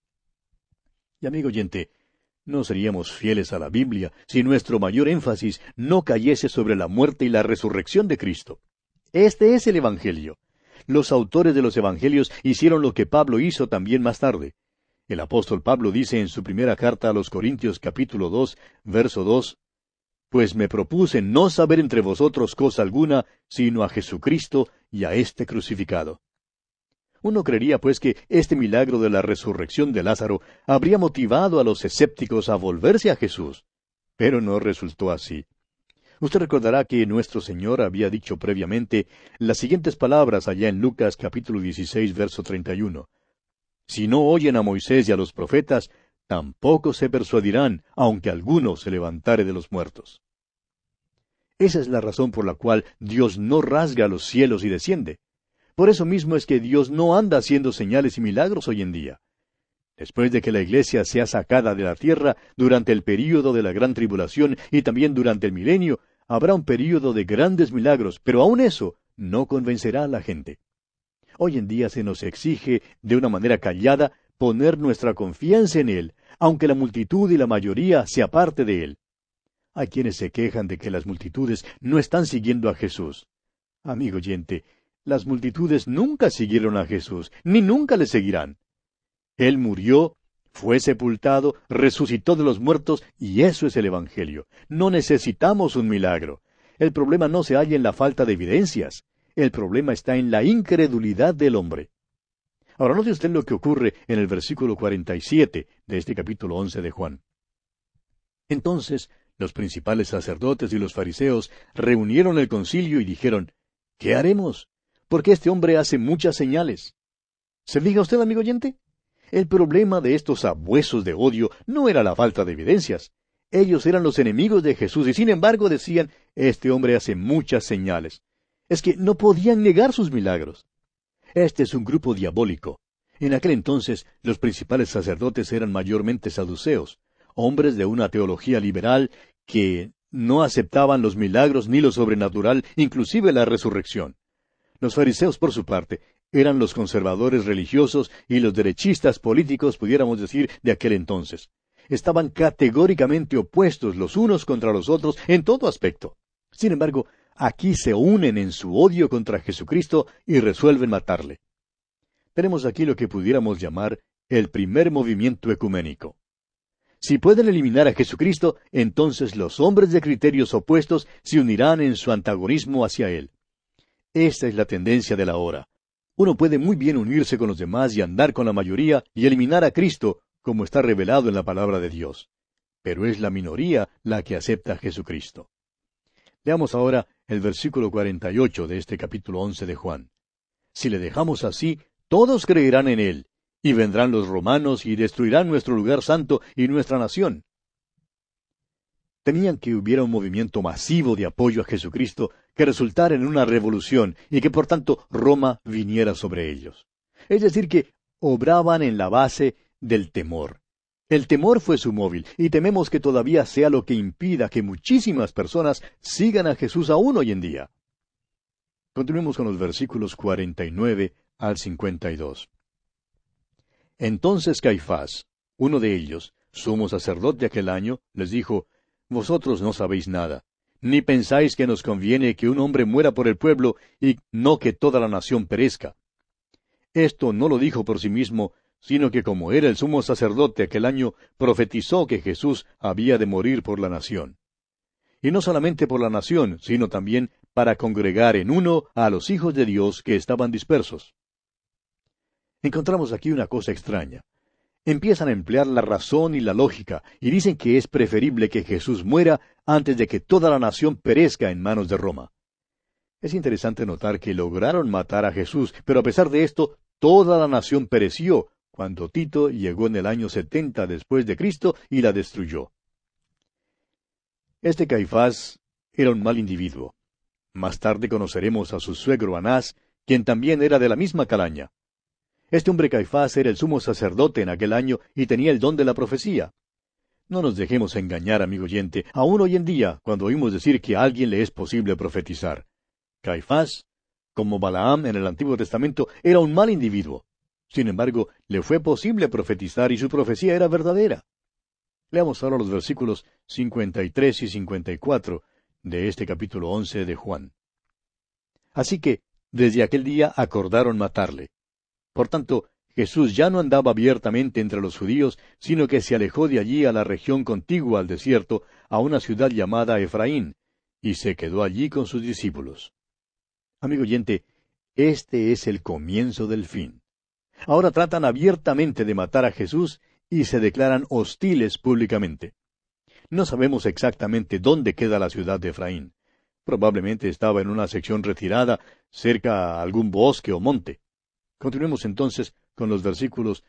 Y amigo oyente, no seríamos fieles a la Biblia si nuestro mayor énfasis no cayese sobre la muerte y la resurrección de Cristo. Este es el Evangelio. Los autores de los Evangelios hicieron lo que Pablo hizo también más tarde. El apóstol Pablo dice en su primera carta a los Corintios capítulo 2, verso 2, «Pues me propuse no saber entre vosotros cosa alguna, sino a Jesucristo y a este crucificado». Uno creería, pues, que este milagro de la resurrección de Lázaro habría motivado a los escépticos a volverse a Jesús. Pero no resultó así. Usted recordará que nuestro Señor había dicho previamente las siguientes palabras allá en Lucas capítulo 16, verso 31. «Si no oyen a Moisés y a los profetas, tampoco se persuadirán, aunque alguno se levantare de los muertos». Esa es la razón por la cual Dios no rasga los cielos y desciende. Por eso mismo es que Dios no anda haciendo señales y milagros hoy en día. Después de que la iglesia sea sacada de la tierra, durante el período de la gran tribulación y también durante el milenio, habrá un período de grandes milagros, pero aun eso no convencerá a la gente. Hoy en día se nos exige, de una manera callada, poner nuestra confianza en Él, aunque la multitud y la mayoría se aparte de Él. Hay quienes se quejan de que las multitudes no están siguiendo a Jesús. Amigo oyente, las multitudes nunca siguieron a Jesús, ni nunca le seguirán. Él murió, fue sepultado, resucitó de los muertos, y eso es el Evangelio. No necesitamos un milagro. El problema no se halla en la falta de evidencias. El problema está en la incredulidad del hombre. Ahora note usted lo que ocurre en el versículo 47 de este capítulo 11 de Juan. Entonces, los principales sacerdotes y los fariseos reunieron el concilio y dijeron, «¿Qué haremos? Porque este hombre hace muchas señales». ¿Se fija usted, amigo oyente? El problema de estos sabuesos de odio no era la falta de evidencias. Ellos eran los enemigos de Jesús y sin embargo decían, «Este hombre hace muchas señales». Es que no podían negar sus milagros. Este es un grupo diabólico. En aquel entonces, los principales sacerdotes eran mayormente saduceos, hombres de una teología liberal que no aceptaban los milagros ni lo sobrenatural, inclusive la resurrección. Los fariseos, por su parte, eran los conservadores religiosos y los derechistas políticos, pudiéramos decir, de aquel entonces. Estaban categóricamente opuestos los unos contra los otros en todo aspecto. Sin embargo, aquí se unen en su odio contra Jesucristo y resuelven matarle. Tenemos aquí lo que pudiéramos llamar el primer movimiento ecuménico. Si pueden eliminar a Jesucristo, entonces los hombres de criterios opuestos se unirán en su antagonismo hacia Él. Esta es la tendencia de la hora. Uno puede muy bien unirse con los demás y andar con la mayoría y eliminar a Cristo, como está revelado en la palabra de Dios. Pero es la minoría la que acepta a Jesucristo. Leamos ahora el versículo 48 de este capítulo 11 de Juan. Si le dejamos así, todos creerán en Él, y vendrán los romanos y destruirán nuestro lugar santo y nuestra nación. Temían que hubiera un movimiento masivo de apoyo a Jesucristo que resultara en una revolución y que por tanto Roma viniera sobre ellos. Es decir, que obraban en la base del temor. El temor fue su móvil, y tememos que todavía sea lo que impida que muchísimas personas sigan a Jesús aún hoy en día. Continuemos con los versículos 49 al 52. Entonces Caifás, uno de ellos, sumo sacerdote aquel año, les dijo: Vosotros no sabéis nada, ni pensáis que nos conviene que un hombre muera por el pueblo y no que toda la nación perezca. Esto no lo dijo por sí mismo, sino que como era el sumo sacerdote aquel año, profetizó que Jesús había de morir por la nación. Y no solamente por la nación, sino también para congregar en uno a los hijos de Dios que estaban dispersos. Encontramos aquí una cosa extraña. Empiezan a emplear la razón y la lógica, y dicen que es preferible que Jesús muera antes de que toda la nación perezca en manos de Roma. Es interesante notar que lograron matar a Jesús, pero a pesar de esto, toda la nación pereció cuando Tito llegó en el año 70 después de Cristo y la destruyó. Este Caifás era un mal individuo. Más tarde conoceremos a su suegro Anás, quien también era de la misma calaña. Este hombre Caifás era el sumo sacerdote en aquel año y tenía el don de la profecía. No nos dejemos engañar, amigo oyente, aún hoy en día, cuando oímos decir que a alguien le es posible profetizar. Caifás, como Balaam en el Antiguo Testamento, era un mal individuo. Sin embargo, le fue posible profetizar y su profecía era verdadera. Leamos ahora los versículos 53 y 54 de este capítulo 11 de Juan. Así que, desde aquel día acordaron matarle. Por tanto, Jesús ya no andaba abiertamente entre los judíos, sino que se alejó de allí a la región contigua al desierto, a una ciudad llamada Efraín, y se quedó allí con sus discípulos. Amigo oyente, este es el comienzo del fin. Ahora tratan abiertamente de matar a Jesús y se declaran hostiles públicamente. No sabemos exactamente dónde queda la ciudad de Efraín. Probablemente estaba en una sección retirada, cerca a algún bosque o monte. Continuemos entonces con los versículos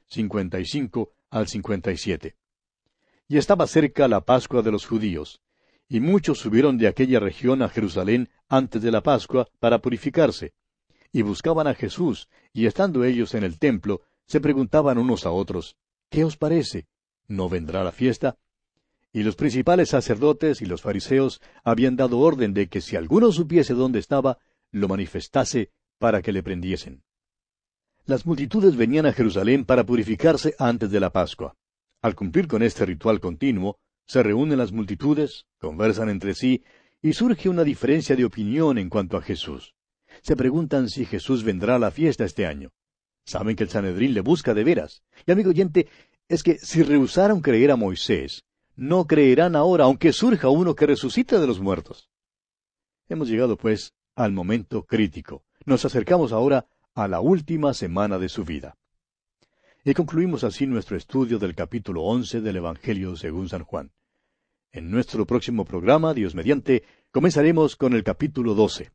55 al 57. Y estaba cerca la Pascua de los judíos, y muchos subieron de aquella región a Jerusalén antes de la Pascua para purificarse, y buscaban a Jesús, y estando ellos en el templo, se preguntaban unos a otros: ¿Qué os parece? ¿No vendrá la fiesta? Y los principales sacerdotes y los fariseos habían dado orden de que si alguno supiese dónde estaba, lo manifestase para que le prendiesen. Las multitudes venían a Jerusalén para purificarse antes de la Pascua. Al cumplir con este ritual continuo, se reúnen las multitudes, conversan entre sí, y surge una diferencia de opinión en cuanto a Jesús. Se preguntan si Jesús vendrá a la fiesta este año. Saben que el Sanedrín le busca de veras. Y amigo oyente, es que si rehusaron creer a Moisés, no creerán ahora, aunque surja uno que resucite de los muertos. Hemos llegado, pues, al momento crítico. Nos acercamos ahora a la última semana de su vida. Y concluimos así nuestro estudio del capítulo 11 del Evangelio según San Juan. En nuestro próximo programa, Dios mediante, comenzaremos con el capítulo 12.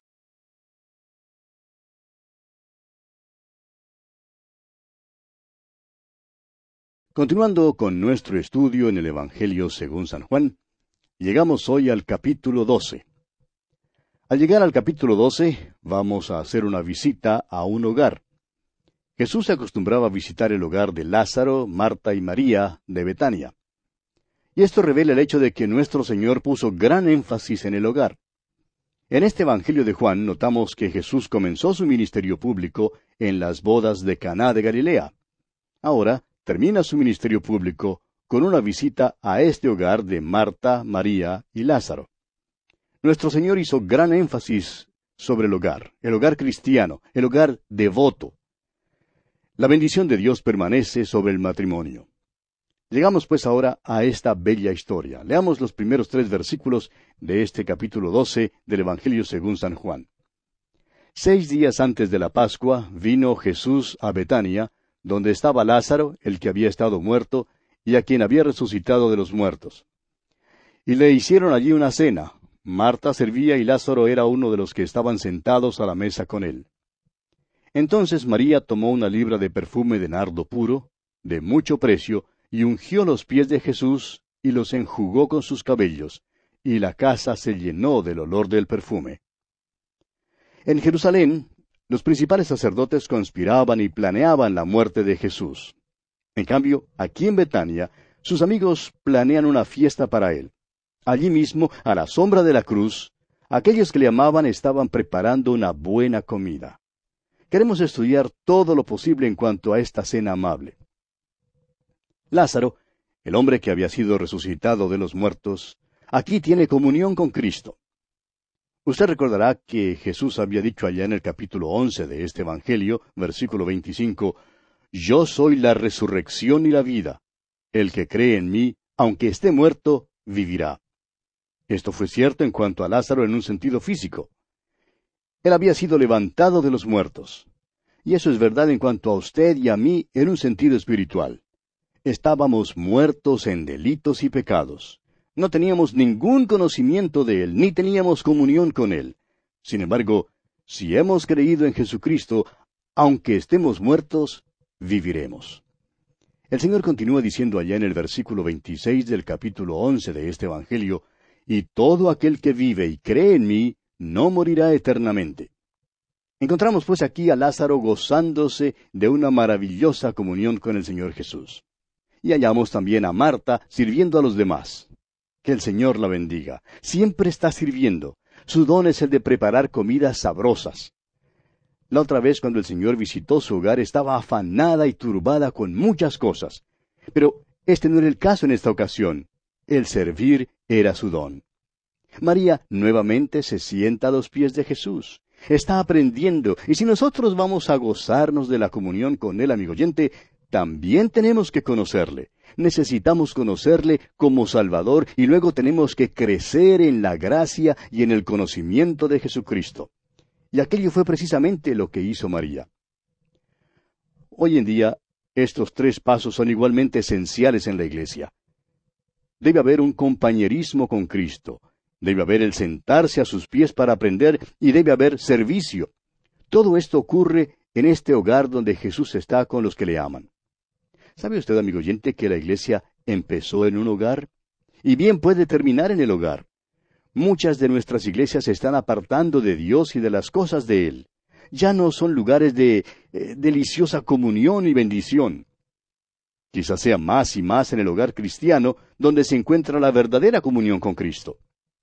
Continuando con nuestro estudio en el Evangelio según San Juan, llegamos hoy al capítulo 12. Al llegar al capítulo 12, vamos a hacer una visita a un hogar. Jesús se acostumbraba a visitar el hogar de Lázaro, Marta y María de Betania. Y esto revela el hecho de que nuestro Señor puso gran énfasis en el hogar. En este Evangelio de Juan notamos que Jesús comenzó su ministerio público en las bodas de Caná de Galilea. Ahora termina su ministerio público con una visita a este hogar de Marta, María y Lázaro. Nuestro Señor hizo gran énfasis sobre el hogar cristiano, el hogar devoto. La bendición de Dios permanece sobre el matrimonio. Llegamos pues ahora a esta bella historia. Leamos los primeros 3 versículos de este capítulo 12 del Evangelio según San Juan. 6 días antes de la Pascua vino Jesús a Betania, donde estaba Lázaro, el que había estado muerto, y a quien había resucitado de los muertos. Y le hicieron allí una cena. Marta servía y Lázaro era uno de los que estaban sentados a la mesa con él. Entonces María tomó una libra de perfume de nardo puro, de mucho precio, y ungió los pies de Jesús, y los enjugó con sus cabellos, y la casa se llenó del olor del perfume. En Jerusalén, los principales sacerdotes conspiraban y planeaban la muerte de Jesús. En cambio, aquí en Betania, sus amigos planean una fiesta para él. Allí mismo, a la sombra de la cruz, aquellos que le amaban estaban preparando una buena comida. Queremos estudiar todo lo posible en cuanto a esta cena amable. Lázaro, el hombre que había sido resucitado de los muertos, aquí tiene comunión con Cristo. Usted recordará que Jesús había dicho allá en el capítulo 11 de este Evangelio, versículo 25, «Yo soy la resurrección y la vida. El que cree en mí, aunque esté muerto, vivirá». Esto fue cierto en cuanto a Lázaro en un sentido físico. Él había sido levantado de los muertos. Y eso es verdad en cuanto a usted y a mí en un sentido espiritual. Estábamos muertos en delitos y pecados. No teníamos ningún conocimiento de Él, ni teníamos comunión con Él. Sin embargo, si hemos creído en Jesucristo, aunque estemos muertos, viviremos. El Señor continúa diciendo allá en el versículo 26 del capítulo 11 de este Evangelio, «Y todo aquel que vive y cree en mí, no morirá eternamente». Encontramos pues aquí a Lázaro gozándose de una maravillosa comunión con el Señor Jesús. Y hallamos también a Marta sirviendo a los demás. Que el Señor la bendiga. Siempre está sirviendo. Su don es el de preparar comidas sabrosas. La otra vez cuando el Señor visitó su hogar estaba afanada y turbada con muchas cosas. Pero este no era el caso en esta ocasión. El servir era su don. María nuevamente se sienta a los pies de Jesús. Está aprendiendo, y si nosotros vamos a gozarnos de la comunión con Él, amigo oyente, también tenemos que conocerle. Necesitamos conocerle como Salvador y luego tenemos que crecer en la gracia y en el conocimiento de Jesucristo. Y aquello fue precisamente lo que hizo María. Hoy en día, estos tres pasos son igualmente esenciales en la iglesia. Debe haber un compañerismo con Cristo. Debe haber el sentarse a sus pies para aprender y debe haber servicio. Todo esto ocurre en este hogar donde Jesús está con los que le aman. ¿Sabe usted, amigo oyente, que la iglesia empezó en un hogar? Y bien puede terminar en el hogar. Muchas de nuestras iglesias se están apartando de Dios y de las cosas de Él. Ya no son lugares de deliciosa comunión y bendición. Quizás sea más y más en el hogar cristiano donde se encuentra la verdadera comunión con Cristo.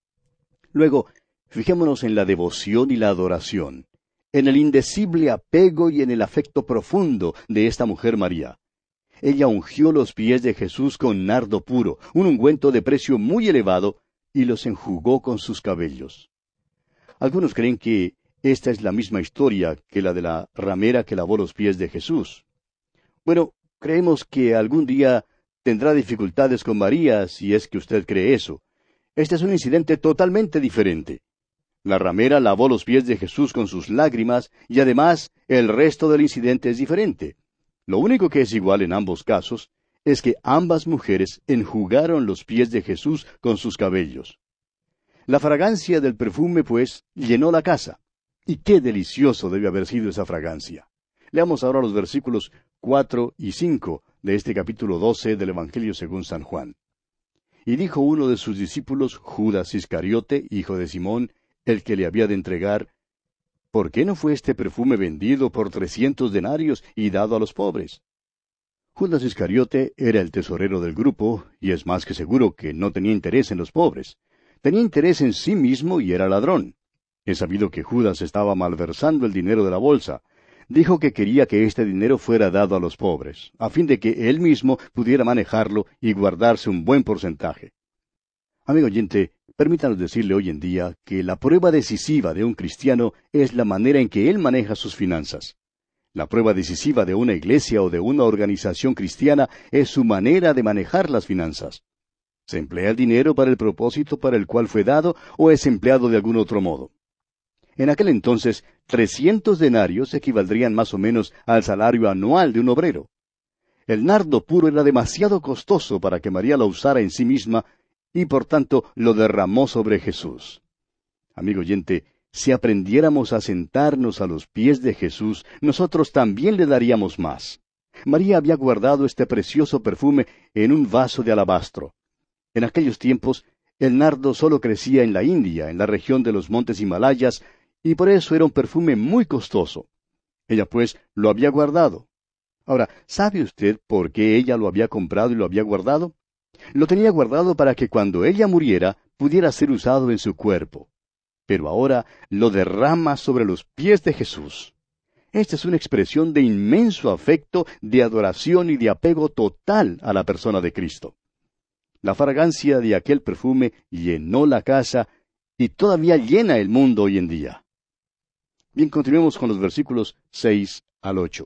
Luego, fijémonos en la devoción y la adoración, en el indecible apego y en el afecto profundo de esta mujer María. Ella ungió los pies de Jesús con nardo puro, un ungüento de precio muy elevado, y los enjugó con sus cabellos. Algunos creen que esta es la misma historia que la de la ramera que lavó los pies de Jesús. Bueno, creemos que algún día tendrá dificultades con María, si es que usted cree eso. Este es un incidente totalmente diferente. La ramera lavó los pies de Jesús con sus lágrimas, y además el resto del incidente es diferente. Lo único que es igual en ambos casos es que ambas mujeres enjugaron los pies de Jesús con sus cabellos. La fragancia del perfume, pues, llenó la casa. Y qué delicioso debe haber sido esa fragancia. Leamos ahora los versículos 4 y 5 de este capítulo 12 del Evangelio según San Juan. Y dijo uno de sus discípulos, Judas Iscariote, hijo de Simón, el que le había de entregar, ¿por qué no fue este perfume vendido por 300 denarios y dado a los pobres? Judas Iscariote era el tesorero del grupo, y es más que seguro que no tenía interés en los pobres. Tenía interés en sí mismo y era ladrón. Es sabido que Judas estaba malversando el dinero de la bolsa. Dijo que quería que este dinero fuera dado a los pobres, a fin de que él mismo pudiera manejarlo y guardarse un buen porcentaje. Amigo oyente, permítanos decirle hoy en día que la prueba decisiva de un cristiano es la manera en que él maneja sus finanzas. La prueba decisiva de una iglesia o de una organización cristiana es su manera de manejar las finanzas. ¿Se emplea el dinero para el propósito para el cual fue dado o es empleado de algún otro modo? En aquel entonces, 300 denarios equivaldrían más o menos al salario anual de un obrero. El nardo puro era demasiado costoso para que María lo usara en sí misma y por tanto lo derramó sobre Jesús. Amigo oyente, si aprendiéramos a sentarnos a los pies de Jesús, nosotros también le daríamos más. María había guardado este precioso perfume en un vaso de alabastro. En aquellos tiempos, El nardo solo crecía en la India, en la región de los montes Himalayas, y por eso era un perfume muy costoso. Ella pues lo había guardado. Ahora, ¿sabe usted por qué ella lo había comprado y lo había guardado? Lo tenía guardado para que cuando ella muriera pudiera ser usado en su cuerpo. Pero ahora lo derrama sobre los pies de Jesús. Esta es una expresión de inmenso afecto, de adoración y de apego total a la persona de Cristo. La fragancia de aquel perfume llenó la casa y todavía llena el mundo hoy en día. Bien, continuemos con los versículos 6 al 8.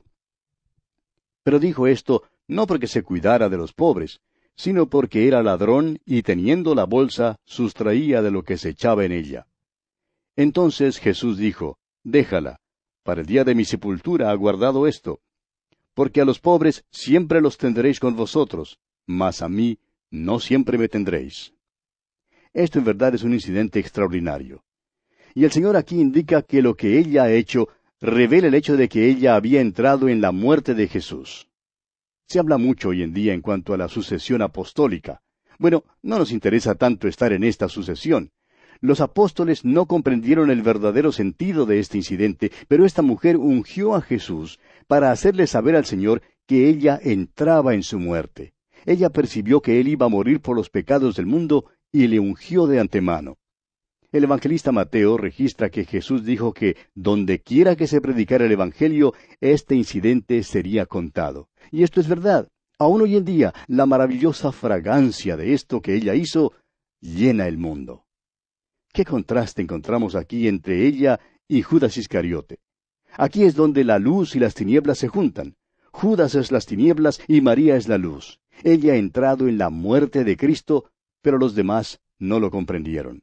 Pero dijo esto no porque se cuidara de los pobres, sino porque era ladrón y teniendo la bolsa sustraía de lo que se echaba en ella. Entonces Jesús dijo, déjala, para el día de mi sepultura ha guardado esto, porque a los pobres siempre los tendréis con vosotros, mas a mí no siempre me tendréis. Esto en verdad es un incidente extraordinario. Y el Señor aquí indica que lo que ella ha hecho revela el hecho de que ella había entrado en la muerte de Jesús. Se habla mucho hoy en día en cuanto a la sucesión apostólica. Bueno, no nos interesa tanto estar en esta sucesión. Los apóstoles no comprendieron el verdadero sentido de este incidente, pero esta mujer ungió a Jesús para hacerle saber al Señor que ella entraba en su muerte. Ella percibió que él iba a morir por los pecados del mundo y le ungió de antemano. El evangelista Mateo registra que Jesús dijo que donde quiera que se predicara el Evangelio, este incidente sería contado. Y esto es verdad. Aún hoy en día, la maravillosa fragancia de esto que ella hizo llena el mundo. ¿Qué contraste encontramos aquí entre ella y Judas Iscariote? Aquí es donde la luz y las tinieblas se juntan. Judas es las tinieblas y María es la luz. Ella ha entrado en la muerte de Cristo, pero los demás no lo comprendieron.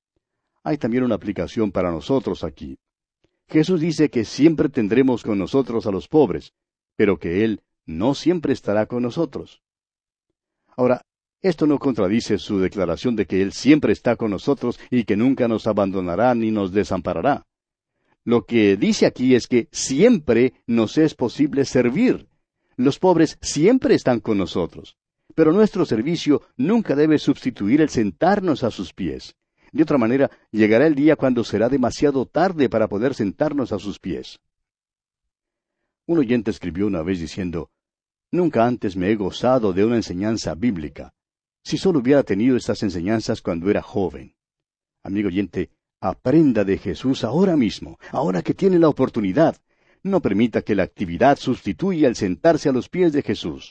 Hay también una aplicación para nosotros aquí. Jesús dice que siempre tendremos con nosotros a los pobres, pero que Él no siempre estará con nosotros. Ahora, esto no contradice su declaración de que Él siempre está con nosotros y que nunca nos abandonará ni nos desamparará. Lo que dice aquí es que siempre nos es posible servir. Los pobres siempre están con nosotros, pero nuestro servicio nunca debe sustituir el sentarnos a sus pies. De otra manera, llegará el día cuando será demasiado tarde para poder sentarnos a sus pies. Un oyente escribió una vez diciendo, «Nunca antes me he gozado de una enseñanza bíblica. Si solo hubiera tenido estas enseñanzas cuando era joven». Amigo oyente, aprenda de Jesús ahora mismo, ahora que tiene la oportunidad. No permita que la actividad sustituya el sentarse a los pies de Jesús.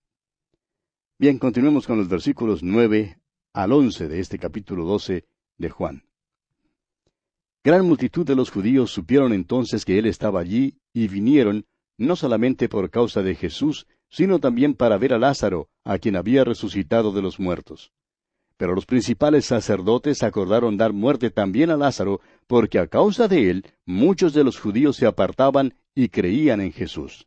Bien, continuemos con los versículos 9 al 11 de este capítulo 12 de Juan. Gran multitud de los judíos supieron entonces que él estaba allí y vinieron, no solamente por causa de Jesús, sino también para ver a Lázaro, a quien había resucitado de los muertos. Pero los principales sacerdotes acordaron dar muerte también a Lázaro, porque a causa de él muchos de los judíos se apartaban y creían en Jesús.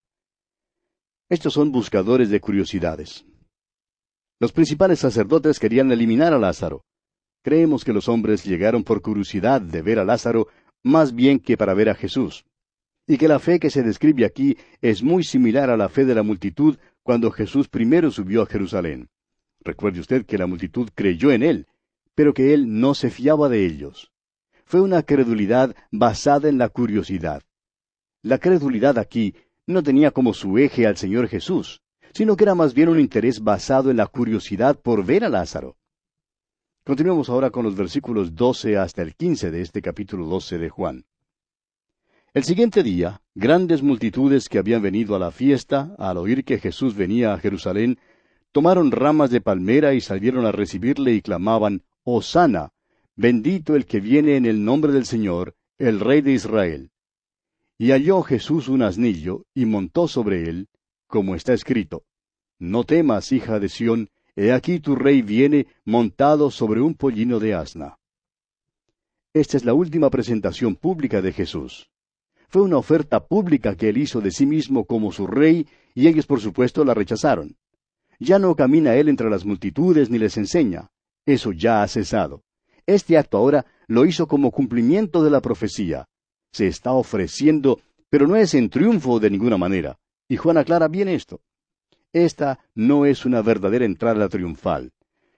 Estos son buscadores de curiosidades. Los principales sacerdotes querían eliminar a Lázaro. Creemos que los hombres llegaron por curiosidad de ver a Lázaro más bien que para ver a Jesús, y que la fe que se describe aquí es muy similar a la fe de la multitud cuando Jesús primero subió a Jerusalén. Recuerde usted que la multitud creyó en él, pero que él no se fiaba de ellos. Fue una credulidad basada en la curiosidad. La credulidad aquí no tenía como su eje al Señor Jesús, sino que era más bien un interés basado en la curiosidad por ver a Lázaro. Continuemos ahora con los versículos 12 hasta el 15 de este capítulo 12 de Juan. El siguiente día, grandes multitudes que habían venido a la fiesta, al oír que Jesús venía a Jerusalén, tomaron ramas de palmera y salieron a recibirle y clamaban, «Hosana, bendito el que viene en el nombre del Señor, el Rey de Israel». Y halló Jesús un asnillo, y montó sobre él, como está escrito, «No temas, hija de Sión, he aquí tu rey viene montado sobre un pollino de asna». Esta es la última presentación pública de Jesús. Fue una oferta pública que él hizo de sí mismo como su rey, y ellos por supuesto la rechazaron. Ya no camina él entre las multitudes ni les enseña. Eso ya ha cesado. Este acto ahora lo hizo como cumplimiento de la profecía. Se está ofreciendo, pero no es en triunfo de ninguna manera. Y Juan aclara bien esto. Esta no es una verdadera entrada triunfal.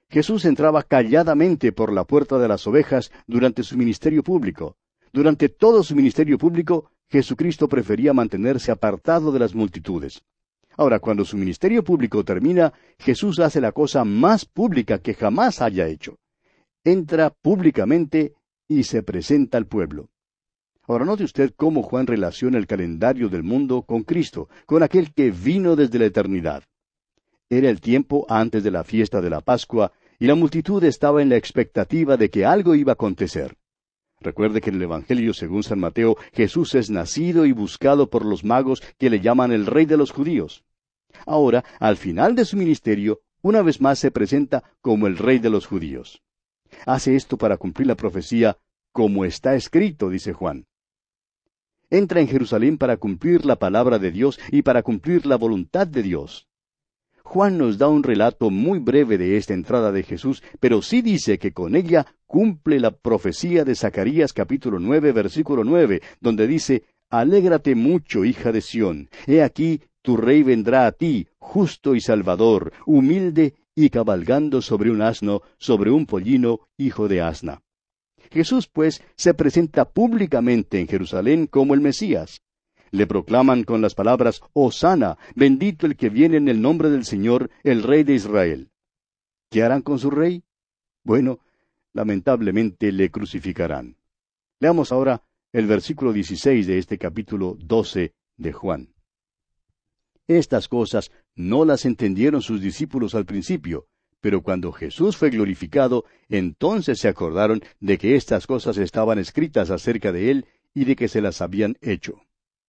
Jesús entraba calladamente por la puerta de las ovejas durante su ministerio público. Durante todo su ministerio público, Jesucristo prefería mantenerse apartado de las multitudes. Ahora, cuando su ministerio público termina, Jesús hace la cosa más pública que jamás haya hecho. Entra públicamente y se presenta al pueblo. Ahora note usted cómo Juan relaciona el calendario del mundo con Cristo, con aquel que vino desde la eternidad. Era el tiempo antes de la fiesta de la Pascua, y la multitud estaba en la expectativa de que algo iba a acontecer. Recuerde que en el Evangelio según San Mateo, Jesús es nacido y buscado por los magos que le llaman el Rey de los Judíos. Ahora, al final de su ministerio, una vez más se presenta como el Rey de los Judíos. Hace esto para cumplir la profecía, como está escrito, dice Juan. Entra en Jerusalén para cumplir la palabra de Dios y para cumplir la voluntad de Dios. Juan nos da un relato muy breve de esta entrada de Jesús, pero sí dice que con ella cumple la profecía de Zacarías capítulo 9, versículo 9, donde dice, «Alégrate mucho, hija de Sión, he aquí tu rey vendrá a ti, justo y salvador, humilde y cabalgando sobre un asno, sobre un pollino, hijo de asna». Jesús, pues, se presenta públicamente en Jerusalén como el Mesías. Le proclaman con las palabras, «Hosana, bendito el que viene en el nombre del Señor, el Rey de Israel». ¿Qué harán con su rey? Bueno, lamentablemente le crucificarán. Leamos ahora el versículo 16 de este capítulo 12 de Juan. Estas cosas no las entendieron sus discípulos al principio, pero cuando Jesús fue glorificado, entonces se acordaron de que estas cosas estaban escritas acerca de él y de que se las habían hecho.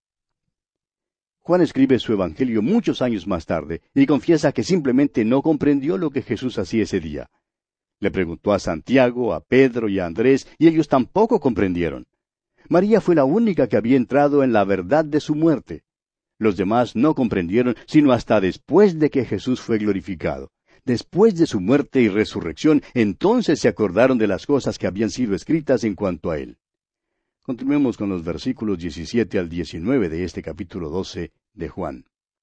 Juan escribe su Evangelio muchos años más tarde y confiesa que simplemente no comprendió lo que Jesús hacía ese día. Le preguntó a Santiago, a Pedro y a Andrés, y ellos tampoco comprendieron. María fue la única que había entrado en la verdad de su muerte. Los demás no comprendieron sino hasta después de que Jesús fue glorificado. Después de su muerte y resurrección, entonces se acordaron de las cosas que habían sido escritas en cuanto a él. Continuemos con los versículos 17 al 19 de este capítulo 12 de Juan.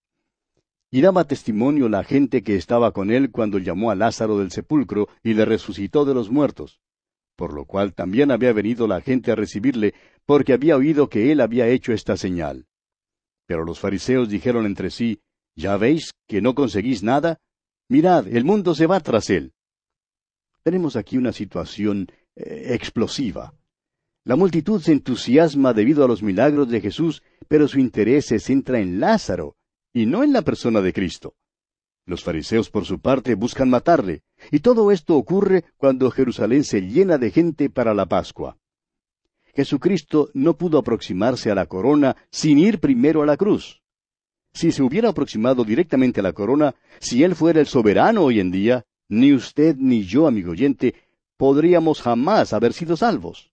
Y daba testimonio la gente que estaba con él cuando llamó a Lázaro del sepulcro y le resucitó de los muertos, por lo cual también había venido la gente a recibirle, porque había oído que él había hecho esta señal. Pero los fariseos dijeron entre sí, ¿ya veis que no conseguís nada? Mirad, el mundo se va tras él. Tenemos aquí una situación explosiva. La multitud se entusiasma debido a los milagros de Jesús, pero su interés se centra en Lázaro, y no en la persona de Cristo. Los fariseos, por su parte, buscan matarle, y todo esto ocurre cuando Jerusalén se llena de gente para la Pascua. Jesucristo no pudo aproximarse a la corona sin ir primero a la cruz. Si se hubiera aproximado directamente a la corona, si Él fuera el soberano hoy en día, ni usted ni yo, amigo oyente, podríamos jamás haber sido salvos.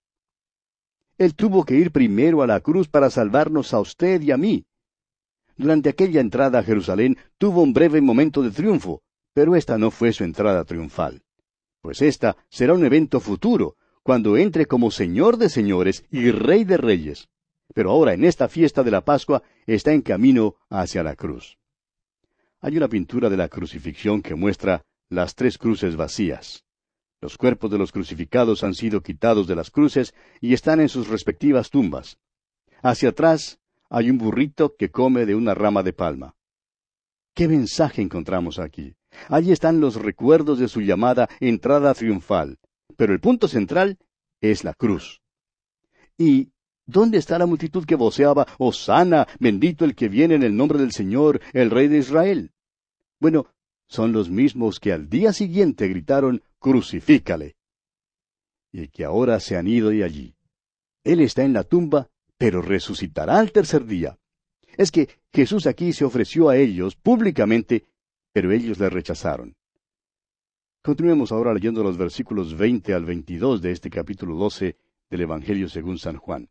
Él tuvo que ir primero a la cruz para salvarnos a usted y a mí. Durante aquella entrada a Jerusalén tuvo un breve momento de triunfo, pero esta no fue su entrada triunfal. Pues esta será un evento futuro, cuando entre como Señor de señores y Rey de reyes. Pero ahora, en esta fiesta de la Pascua, está en camino hacia la cruz. Hay una pintura de la crucifixión que muestra las 3 cruces vacías. Los cuerpos de los crucificados han sido quitados de las cruces y están en sus respectivas tumbas. Hacia atrás hay un burrito que come de una rama de palma. ¿Qué mensaje encontramos aquí? Allí están los recuerdos de su llamada entrada triunfal, pero el punto central es la cruz. ¿Y dónde está la multitud que voceaba, «Hosana, bendito el que viene en el nombre del Señor, el Rey de Israel»? Bueno, son los mismos que al día siguiente gritaron, «Crucifícale», y que ahora se han ido de allí. Él está en la tumba, pero resucitará al tercer día. Es que Jesús aquí se ofreció a ellos públicamente, pero ellos le rechazaron. Continuemos ahora leyendo los versículos 20 al 22 de este capítulo 12 del Evangelio según San Juan.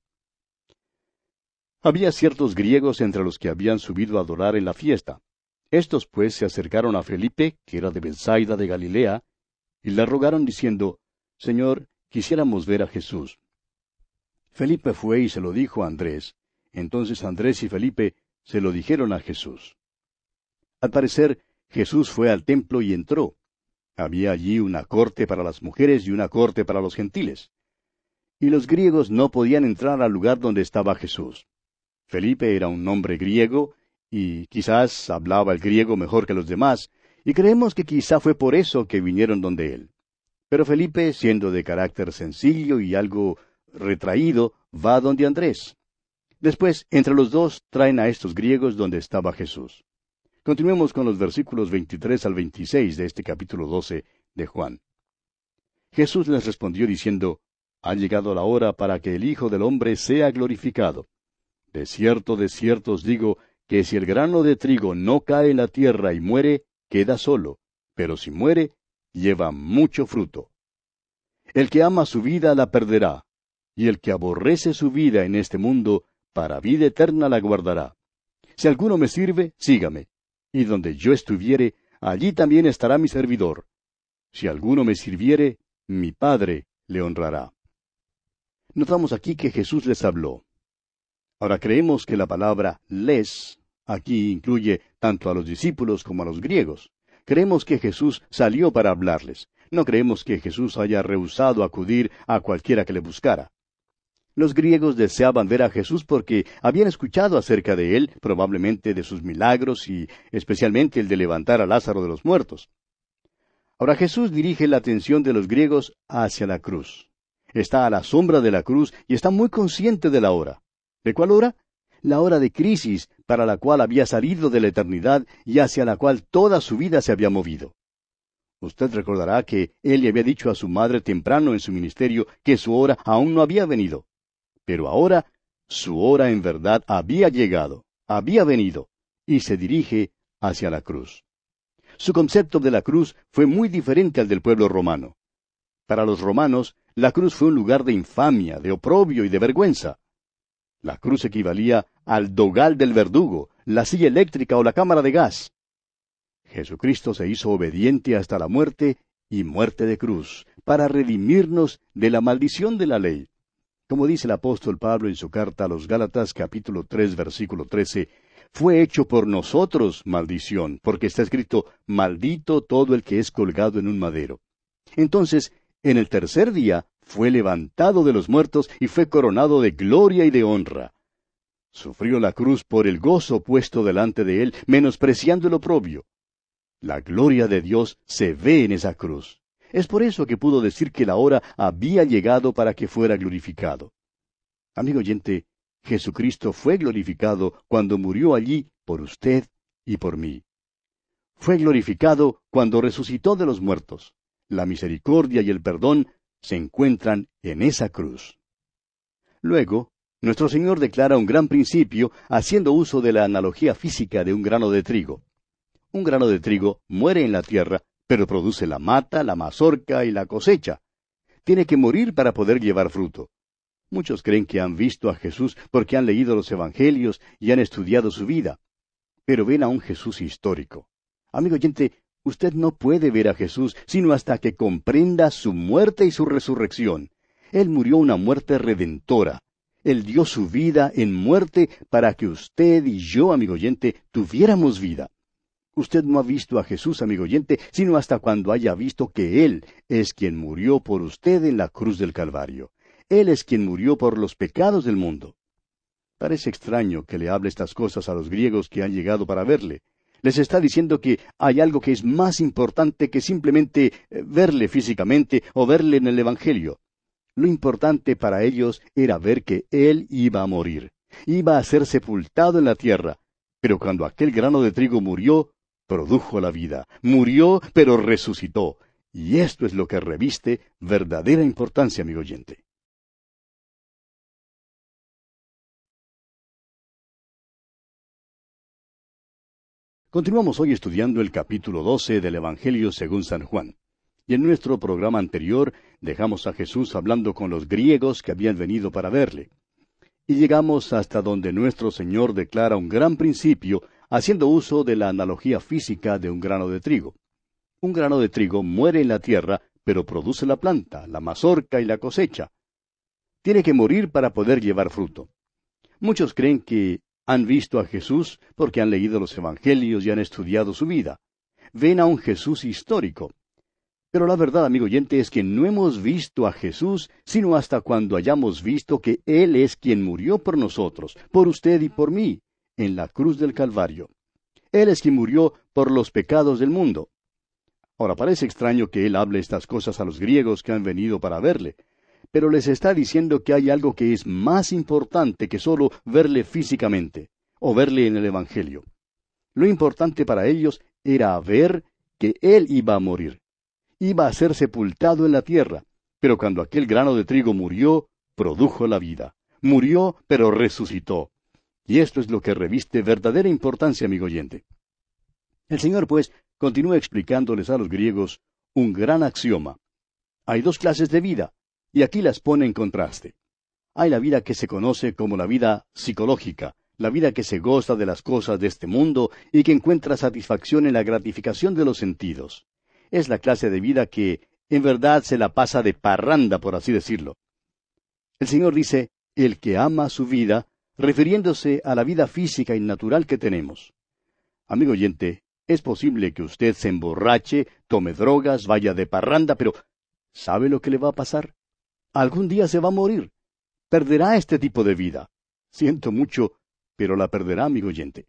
Había ciertos griegos entre los que habían subido a adorar en la fiesta. Estos pues se acercaron a Felipe, que era de Betsaida de Galilea, y le rogaron diciendo, «Señor, quisiéramos ver a Jesús». Felipe fue y se lo dijo a Andrés. Entonces Andrés y Felipe se lo dijeron a Jesús. Al parecer, Jesús fue al templo y entró. Había allí una corte para las mujeres y una corte para los gentiles. Y los griegos no podían entrar al lugar donde estaba Jesús. Felipe era un hombre griego, y quizás hablaba el griego mejor que los demás, y creemos que quizá fue por eso que vinieron donde él. Pero Felipe, siendo de carácter sencillo y algo retraído, va donde Andrés. Después, entre los dos, traen a estos griegos donde estaba Jesús. Continuemos con los versículos 23 al 26 de este capítulo 12 de Juan. Jesús les respondió diciendo, Ha llegado la hora para que el Hijo del Hombre sea glorificado. De cierto os digo, que si el grano de trigo no cae en la tierra y muere, queda solo, pero si muere, lleva mucho fruto. El que ama su vida la perderá, y el que aborrece su vida en este mundo, para vida eterna la guardará. Si alguno me sirve, sígame, y donde yo estuviere, allí también estará mi servidor. Si alguno me sirviere, mi Padre le honrará. Notamos aquí que Jesús les habló. Ahora creemos que la palabra les aquí incluye tanto a los discípulos como a los griegos. Creemos que Jesús salió para hablarles. No creemos que Jesús haya rehusado acudir a cualquiera que le buscara. Los griegos deseaban ver a Jesús porque habían escuchado acerca de él, probablemente de sus milagros y especialmente el de levantar a Lázaro de los muertos. Ahora Jesús dirige la atención de los griegos hacia la cruz. Está a la sombra de la cruz y está muy consciente de la hora. ¿De cuál hora? La hora de crisis para la cual había salido de la eternidad y hacia la cual toda su vida se había movido. Usted recordará que él le había dicho a su madre temprano en su ministerio que su hora aún no había venido. Pero ahora, su hora en verdad había llegado, había venido, y se dirige hacia la cruz. Su concepto de la cruz fue muy diferente al del pueblo romano. Para los romanos, la cruz fue un lugar de infamia, de oprobio y de vergüenza. La cruz equivalía al dogal del verdugo, la silla eléctrica o la cámara de gas. Jesucristo se hizo obediente hasta la muerte y muerte de cruz, para redimirnos de la maldición de la ley. Como dice el apóstol Pablo en su carta a los Gálatas capítulo 3 versículo 13, fue hecho por nosotros maldición, porque está escrito, maldito todo el que es colgado en un madero. Entonces, en el tercer día, fue levantado de los muertos y fue coronado de gloria y de honra. Sufrió la cruz por el gozo puesto delante de él, menospreciando el oprobio. La gloria de Dios se ve en esa cruz. Es por eso que pudo decir que la hora había llegado para que fuera glorificado. Amigo oyente, Jesucristo fue glorificado cuando murió allí por usted y por mí. Fue glorificado cuando resucitó de los muertos. La misericordia y el perdón se encuentran en esa cruz. Luego, nuestro Señor declara un gran principio haciendo uso de la analogía física de un grano de trigo. Un grano de trigo muere en la tierra, pero produce la mata, la mazorca y la cosecha. Tiene que morir para poder llevar fruto. Muchos creen que han visto a Jesús porque han leído los Evangelios y han estudiado su vida. Pero ven a un Jesús histórico. Amigo oyente, usted no puede ver a Jesús sino hasta que comprenda su muerte y su resurrección. Él murió una muerte redentora. Él dio su vida en muerte para que usted y yo, amigo oyente, tuviéramos vida. Usted no ha visto a Jesús, amigo oyente, sino hasta cuando haya visto que Él es quien murió por usted en la cruz del Calvario. Él es quien murió por los pecados del mundo. Parece extraño que le hable estas cosas a los griegos que han llegado para verle. Les está diciendo que hay algo que es más importante que simplemente verle físicamente o verle en el Evangelio. Lo importante para ellos era ver que Él iba a morir. Iba a ser sepultado en la tierra. Pero cuando aquel grano de trigo murió, produjo la vida. Murió, pero resucitó. Y esto es lo que reviste verdadera importancia, amigo oyente. Continuamos hoy estudiando el capítulo 12 del Evangelio según San Juan. Y en nuestro programa anterior dejamos a Jesús hablando con los griegos que habían venido para verle. Y llegamos hasta donde nuestro Señor declara un gran principio, haciendo uso de la analogía física de un grano de trigo. Un grano de trigo muere en la tierra, pero produce la planta, la mazorca y la cosecha. Tiene que morir para poder llevar fruto. Muchos creen que han visto a Jesús porque han leído los Evangelios y han estudiado su vida. Ven a un Jesús histórico. Pero la verdad, amigo oyente, es que no hemos visto a Jesús sino hasta cuando hayamos visto que Él es quien murió por nosotros, por usted y por mí, en la cruz del Calvario. Él es quien murió por los pecados del mundo. Ahora, parece extraño que Él hable estas cosas a los griegos que han venido para verle, pero les está diciendo que hay algo que es más importante que solo verle físicamente, o verle en el Evangelio. Lo importante para ellos era ver que Él iba a morir. Iba a ser sepultado en la tierra, pero cuando aquel grano de trigo murió, produjo la vida. Murió, pero resucitó. Y esto es lo que reviste verdadera importancia, amigo oyente. El Señor, pues, continúa explicándoles a los griegos un gran axioma. Hay dos clases de vida, y aquí las pone en contraste. Hay la vida que se conoce como la vida psicológica, la vida que se goza de las cosas de este mundo y que encuentra satisfacción en la gratificación de los sentidos. Es la clase de vida que, en verdad, se la pasa de parranda, por así decirlo. El Señor dice, el que ama su vida, refiriéndose a la vida física y natural que tenemos. Amigo oyente, es posible que usted se emborrache, tome drogas, vaya de parranda, pero ¿sabe lo que le va a pasar? Algún día se va a morir. Perderá este tipo de vida. Siento mucho, pero la perderá, amigo oyente.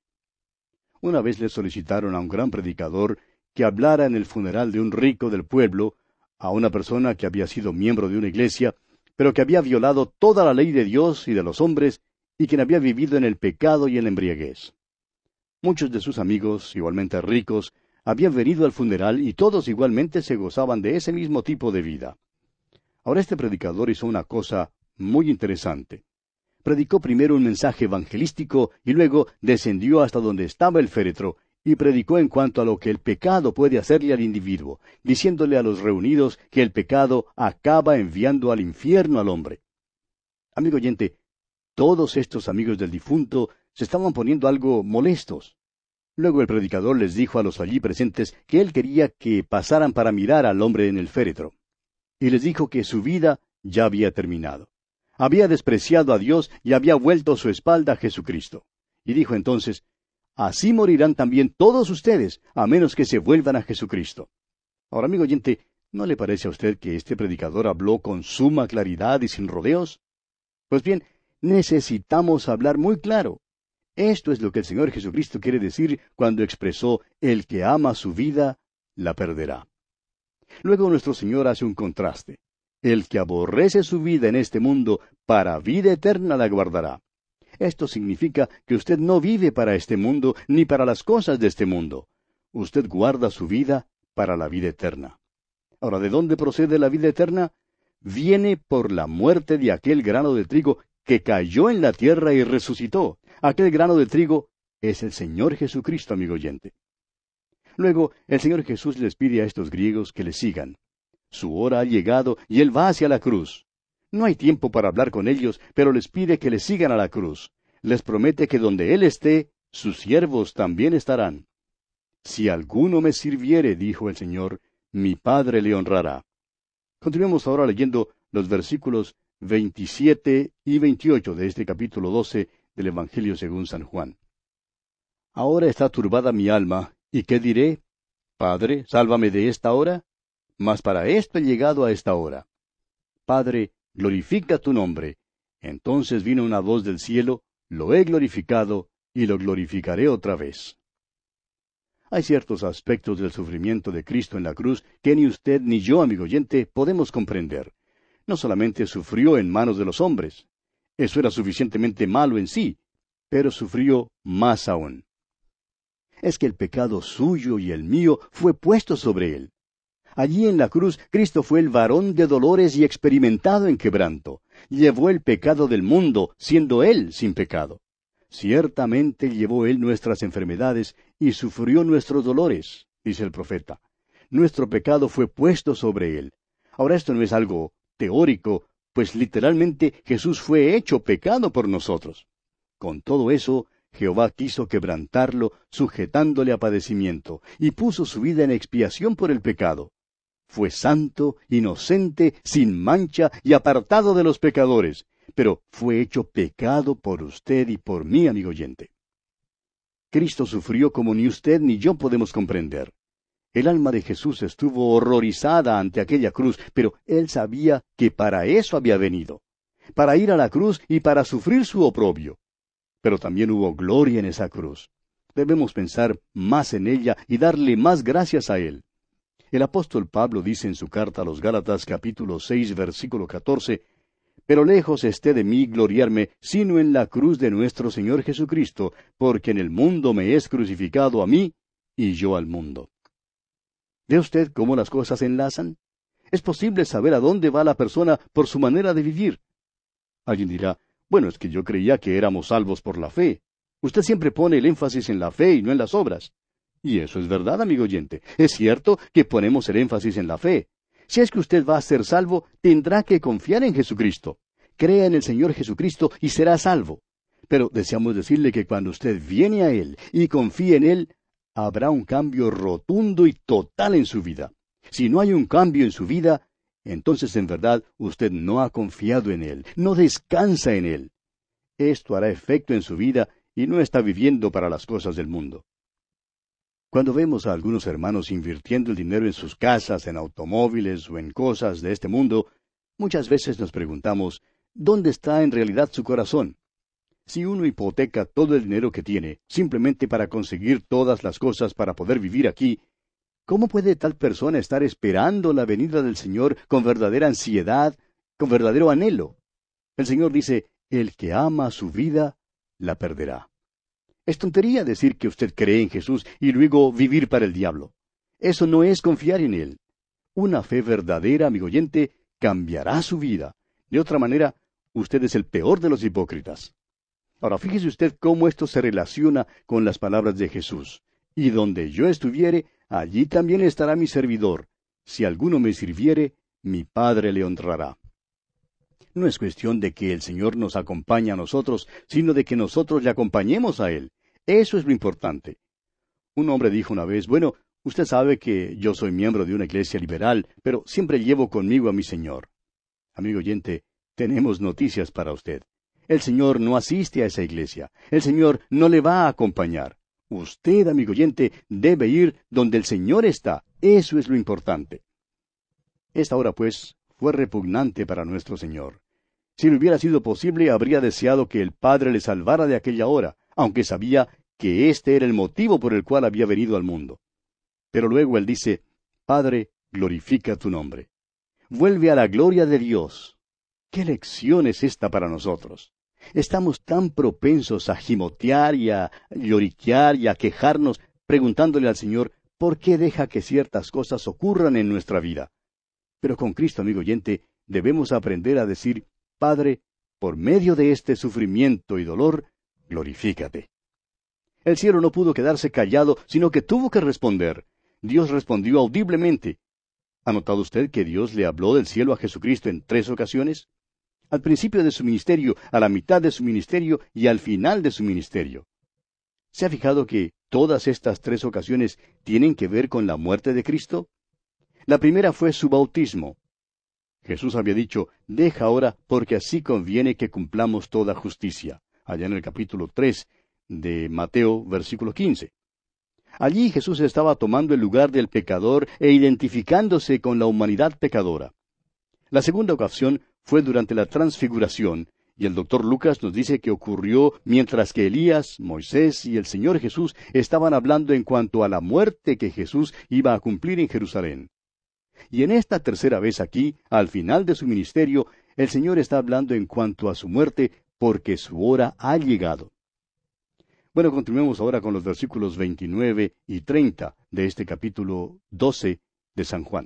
Una vez le solicitaron a un gran predicador que hablara en el funeral de un rico del pueblo, a una persona que había sido miembro de una iglesia, pero que había violado toda la ley de Dios y de los hombres, y quien había vivido en el pecado y en la embriaguez. Muchos de sus amigos, igualmente ricos, habían venido al funeral y todos igualmente se gozaban de ese mismo tipo de vida. Ahora este predicador hizo una cosa muy interesante. Predicó primero un mensaje evangelístico y luego descendió hasta donde estaba el féretro y predicó en cuanto a lo que el pecado puede hacerle al individuo, diciéndole a los reunidos que el pecado acaba enviando al infierno al hombre. Amigo oyente, todos estos amigos del difunto se estaban poniendo algo molestos. Luego el predicador les dijo a los allí presentes que él quería que pasaran para mirar al hombre en el féretro. Y les dijo que su vida ya había terminado. Había despreciado a Dios y había vuelto su espalda a Jesucristo. Y dijo entonces, así morirán también todos ustedes, a menos que se vuelvan a Jesucristo. Ahora, amigo oyente, ¿no le parece a usted que este predicador habló con suma claridad y sin rodeos? Pues bien, necesitamos hablar muy claro. Esto es lo que el Señor Jesucristo quiere decir cuando expresó, el que ama su vida, la perderá. Luego nuestro Señor hace un contraste. El que aborrece su vida en este mundo, para vida eterna la guardará. Esto significa que usted no vive para este mundo, ni para las cosas de este mundo. Usted guarda su vida para la vida eterna. Ahora, ¿de dónde procede la vida eterna? Viene por la muerte de aquel grano de trigo que cayó en la tierra y resucitó. Aquel grano de trigo es el Señor Jesucristo, amigo oyente. Luego, el Señor Jesús les pide a estos griegos que le sigan. Su hora ha llegado y Él va hacia la cruz. No hay tiempo para hablar con ellos, pero les pide que le sigan a la cruz. Les promete que donde Él esté, sus siervos también estarán. Si alguno me sirviere, dijo el Señor, mi Padre le honrará. Continuemos ahora leyendo los versículos 27 y 28 de este capítulo 12 del Evangelio según San Juan. Ahora está turbada mi alma, ¿y qué diré? Padre, sálvame de esta hora. Mas para esto he llegado a esta hora. Padre, glorifica tu nombre. Entonces vino una voz del cielo, lo he glorificado, y lo glorificaré otra vez. Hay ciertos aspectos del sufrimiento de Cristo en la cruz que ni usted ni yo, amigo oyente, podemos comprender. No solamente sufrió en manos de los hombres. Eso era suficientemente malo en sí, pero sufrió más aún. Es que el pecado suyo y el mío fue puesto sobre él. Allí en la cruz, Cristo fue el varón de dolores y experimentado en quebranto. Llevó el pecado del mundo, siendo Él sin pecado. Ciertamente llevó Él nuestras enfermedades y sufrió nuestros dolores, dice el profeta. Nuestro pecado fue puesto sobre Él. Ahora esto no es algo teórico, pues literalmente Jesús fue hecho pecado por nosotros. Con todo eso, Jehová quiso quebrantarlo, sujetándole a padecimiento, y puso su vida en expiación por el pecado. Fue santo, inocente, sin mancha y apartado de los pecadores, pero fue hecho pecado por usted y por mí, amigo oyente. Cristo sufrió como ni usted ni yo podemos comprender. El alma de Jesús estuvo horrorizada ante aquella cruz, pero él sabía que para eso había venido, para ir a la cruz y para sufrir su oprobio. Pero también hubo gloria en esa cruz. Debemos pensar más en ella y darle más gracias a Él. El apóstol Pablo dice en su carta a los Gálatas capítulo 6 versículo 14, «Pero lejos esté de mí gloriarme, sino en la cruz de nuestro Señor Jesucristo, porque en el mundo me es crucificado a mí, y yo al mundo». ¿Ve usted cómo las cosas se enlazan? Es posible saber a dónde va la persona por su manera de vivir. Alguien dirá, bueno, es que yo creía que éramos salvos por la fe. Usted siempre pone el énfasis en la fe y no en las obras. Y eso es verdad, amigo oyente. Es cierto que ponemos el énfasis en la fe. Si es que usted va a ser salvo, tendrá que confiar en Jesucristo. Crea en el Señor Jesucristo y será salvo. Pero deseamos decirle que cuando usted viene a Él y confía en Él, habrá un cambio rotundo y total en su vida. Si no hay un cambio en su vida, entonces en verdad usted no ha confiado en Él, no descansa en Él. Esto hará efecto en su vida y no está viviendo para las cosas del mundo. Cuando vemos a algunos hermanos invirtiendo el dinero en sus casas, en automóviles o en cosas de este mundo, muchas veces nos preguntamos, ¿dónde está en realidad su corazón? Si uno hipoteca todo el dinero que tiene, simplemente para conseguir todas las cosas para poder vivir aquí, ¿cómo puede tal persona estar esperando la venida del Señor con verdadera ansiedad, con verdadero anhelo? El Señor dice, el que ama su vida, la perderá. Es tontería decir que usted cree en Jesús y luego vivir para el diablo. Eso no es confiar en Él. Una fe verdadera, amigo oyente, cambiará su vida. De otra manera, usted es el peor de los hipócritas. Ahora, fíjese usted cómo esto se relaciona con las palabras de Jesús. Y donde yo estuviere, allí también estará mi servidor. Si alguno me sirviere, mi Padre le honrará. No es cuestión de que el Señor nos acompañe a nosotros, sino de que nosotros le acompañemos a Él. Eso es lo importante. Un hombre dijo una vez, bueno, usted sabe que yo soy miembro de una iglesia liberal, pero siempre llevo conmigo a mi Señor. Amigo oyente, tenemos noticias para usted. El Señor no asiste a esa iglesia. El Señor no le va a acompañar. Usted, amigo oyente, debe ir donde el Señor está. Eso es lo importante. Esta hora, pues, fue repugnante para nuestro Señor. Si le hubiera sido posible, habría deseado que el Padre le salvara de aquella hora, aunque sabía que este era el motivo por el cual había venido al mundo. Pero luego Él dice, Padre, glorifica tu nombre. Vuelve a la gloria de Dios. ¿Qué lección es esta para nosotros? Estamos tan propensos a gimotear y a lloriquear y a quejarnos, preguntándole al Señor, ¿por qué deja que ciertas cosas ocurran en nuestra vida? Pero con Cristo, amigo oyente, debemos aprender a decir, Padre, por medio de este sufrimiento y dolor, glorifícate. El cielo no pudo quedarse callado, sino que tuvo que responder. Dios respondió audiblemente. ¿Ha notado usted que Dios le habló del cielo a Jesucristo en 3 ocasiones? Al principio de su ministerio, a la mitad de su ministerio y al final de su ministerio. ¿Se ha fijado que todas estas 3 ocasiones tienen que ver con la muerte de Cristo? La primera fue su bautismo. Jesús había dicho, deja ahora, porque así conviene que cumplamos toda justicia. Allá en el capítulo 3 de Mateo, versículo 15. Allí Jesús estaba tomando el lugar del pecador e identificándose con la humanidad pecadora. La segunda ocasión fue durante la transfiguración, y el doctor Lucas nos dice que ocurrió mientras que Elías, Moisés y el Señor Jesús estaban hablando en cuanto a la muerte que Jesús iba a cumplir en Jerusalén. Y en esta tercera vez aquí, al final de su ministerio, el Señor está hablando en cuanto a su muerte, porque su hora ha llegado. Bueno, continuemos ahora con los versículos 29 y 30 de este capítulo 12 de San Juan.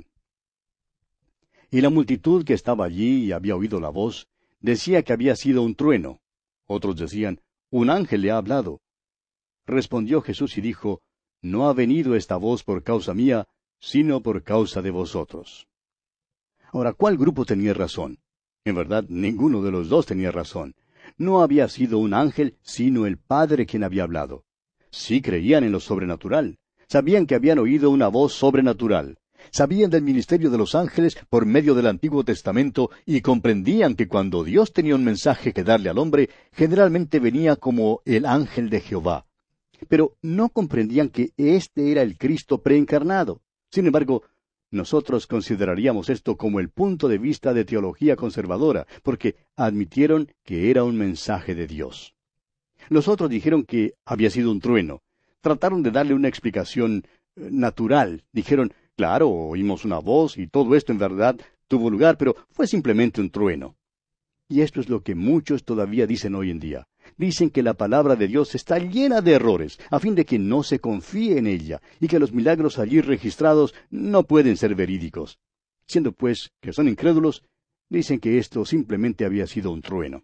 Y la multitud que estaba allí y había oído la voz, decía que había sido un trueno. Otros decían, un ángel le ha hablado. Respondió Jesús y dijo, no ha venido esta voz por causa mía, sino por causa de vosotros. Ahora, ¿cuál grupo tenía razón? En verdad, ninguno de los dos tenía razón. No había sido un ángel, sino el Padre quien había hablado. Sí creían en lo sobrenatural. Sabían que habían oído una voz sobrenatural. Sabían del ministerio de los ángeles por medio del Antiguo Testamento y comprendían que cuando Dios tenía un mensaje que darle al hombre, generalmente venía como el ángel de Jehová. Pero no comprendían que este era el Cristo preencarnado. Sin embargo, nosotros consideraríamos esto como el punto de vista de teología conservadora, porque admitieron que era un mensaje de Dios. Los otros dijeron que había sido un trueno. Trataron de darle una explicación natural. Dijeron, claro, oímos una voz y todo esto en verdad tuvo lugar, pero fue simplemente un trueno. Y esto es lo que muchos todavía dicen hoy en día. Dicen que la palabra de Dios está llena de errores, a fin de que no se confíe en ella, y que los milagros allí registrados no pueden ser verídicos. Siendo pues que son incrédulos, dicen que esto simplemente había sido un trueno.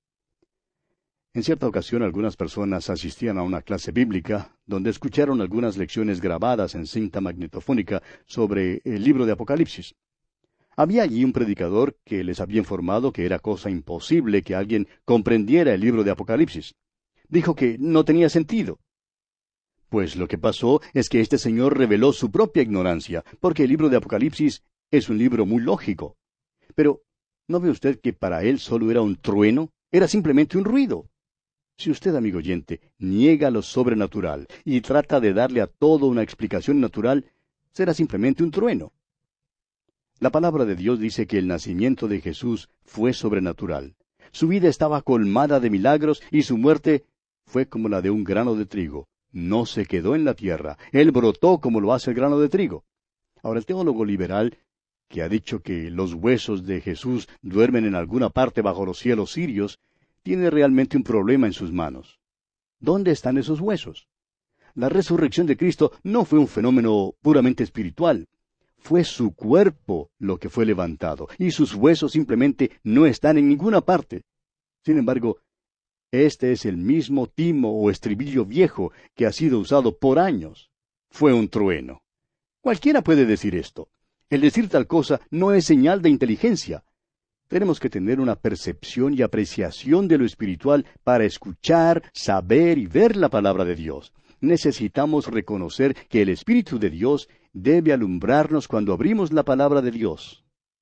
En cierta ocasión algunas personas asistían a una clase bíblica, donde escucharon algunas lecciones grabadas en cinta magnetofónica sobre el libro de Apocalipsis. Había allí un predicador que les había informado que era cosa imposible que alguien comprendiera el libro de Apocalipsis. Dijo que no tenía sentido. Pues lo que pasó es que este señor reveló su propia ignorancia, porque el libro de Apocalipsis es un libro muy lógico. Pero, ¿no ve usted que para él solo era un trueno? Era simplemente un ruido. Si usted, amigo oyente, niega lo sobrenatural y trata de darle a todo una explicación natural, será simplemente un trueno. La palabra de Dios dice que el nacimiento de Jesús fue sobrenatural. Su vida estaba colmada de milagros y su muerte fue como la de un grano de trigo. No se quedó en la tierra. Él brotó como lo hace el grano de trigo. Ahora, el teólogo liberal, que ha dicho que los huesos de Jesús duermen en alguna parte bajo los cielos sirios, tiene realmente un problema en sus manos. ¿Dónde están esos huesos? La resurrección de Cristo no fue un fenómeno puramente espiritual. Fue su cuerpo lo que fue levantado, y sus huesos simplemente no están en ninguna parte. Sin embargo, este es el mismo timo o estribillo viejo que ha sido usado por años. Fue un trueno. Cualquiera puede decir esto. El decir tal cosa no es señal de inteligencia. Tenemos que tener una percepción y apreciación de lo espiritual para escuchar, saber y ver la palabra de Dios. Necesitamos reconocer que el Espíritu de Dios debe alumbrarnos cuando abrimos la palabra de Dios.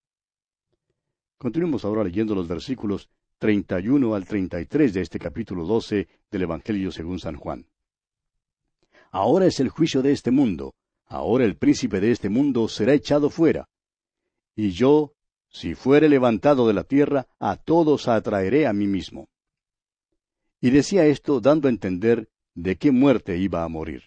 Continuemos ahora leyendo los versículos 31 al 33 de este capítulo 12 del Evangelio según San Juan. Ahora es el juicio de este mundo. Ahora el príncipe de este mundo será echado fuera. Y yo, si fuere levantado de la tierra, a todos atraeré a mí mismo. Y decía esto dando a entender de qué muerte iba a morir.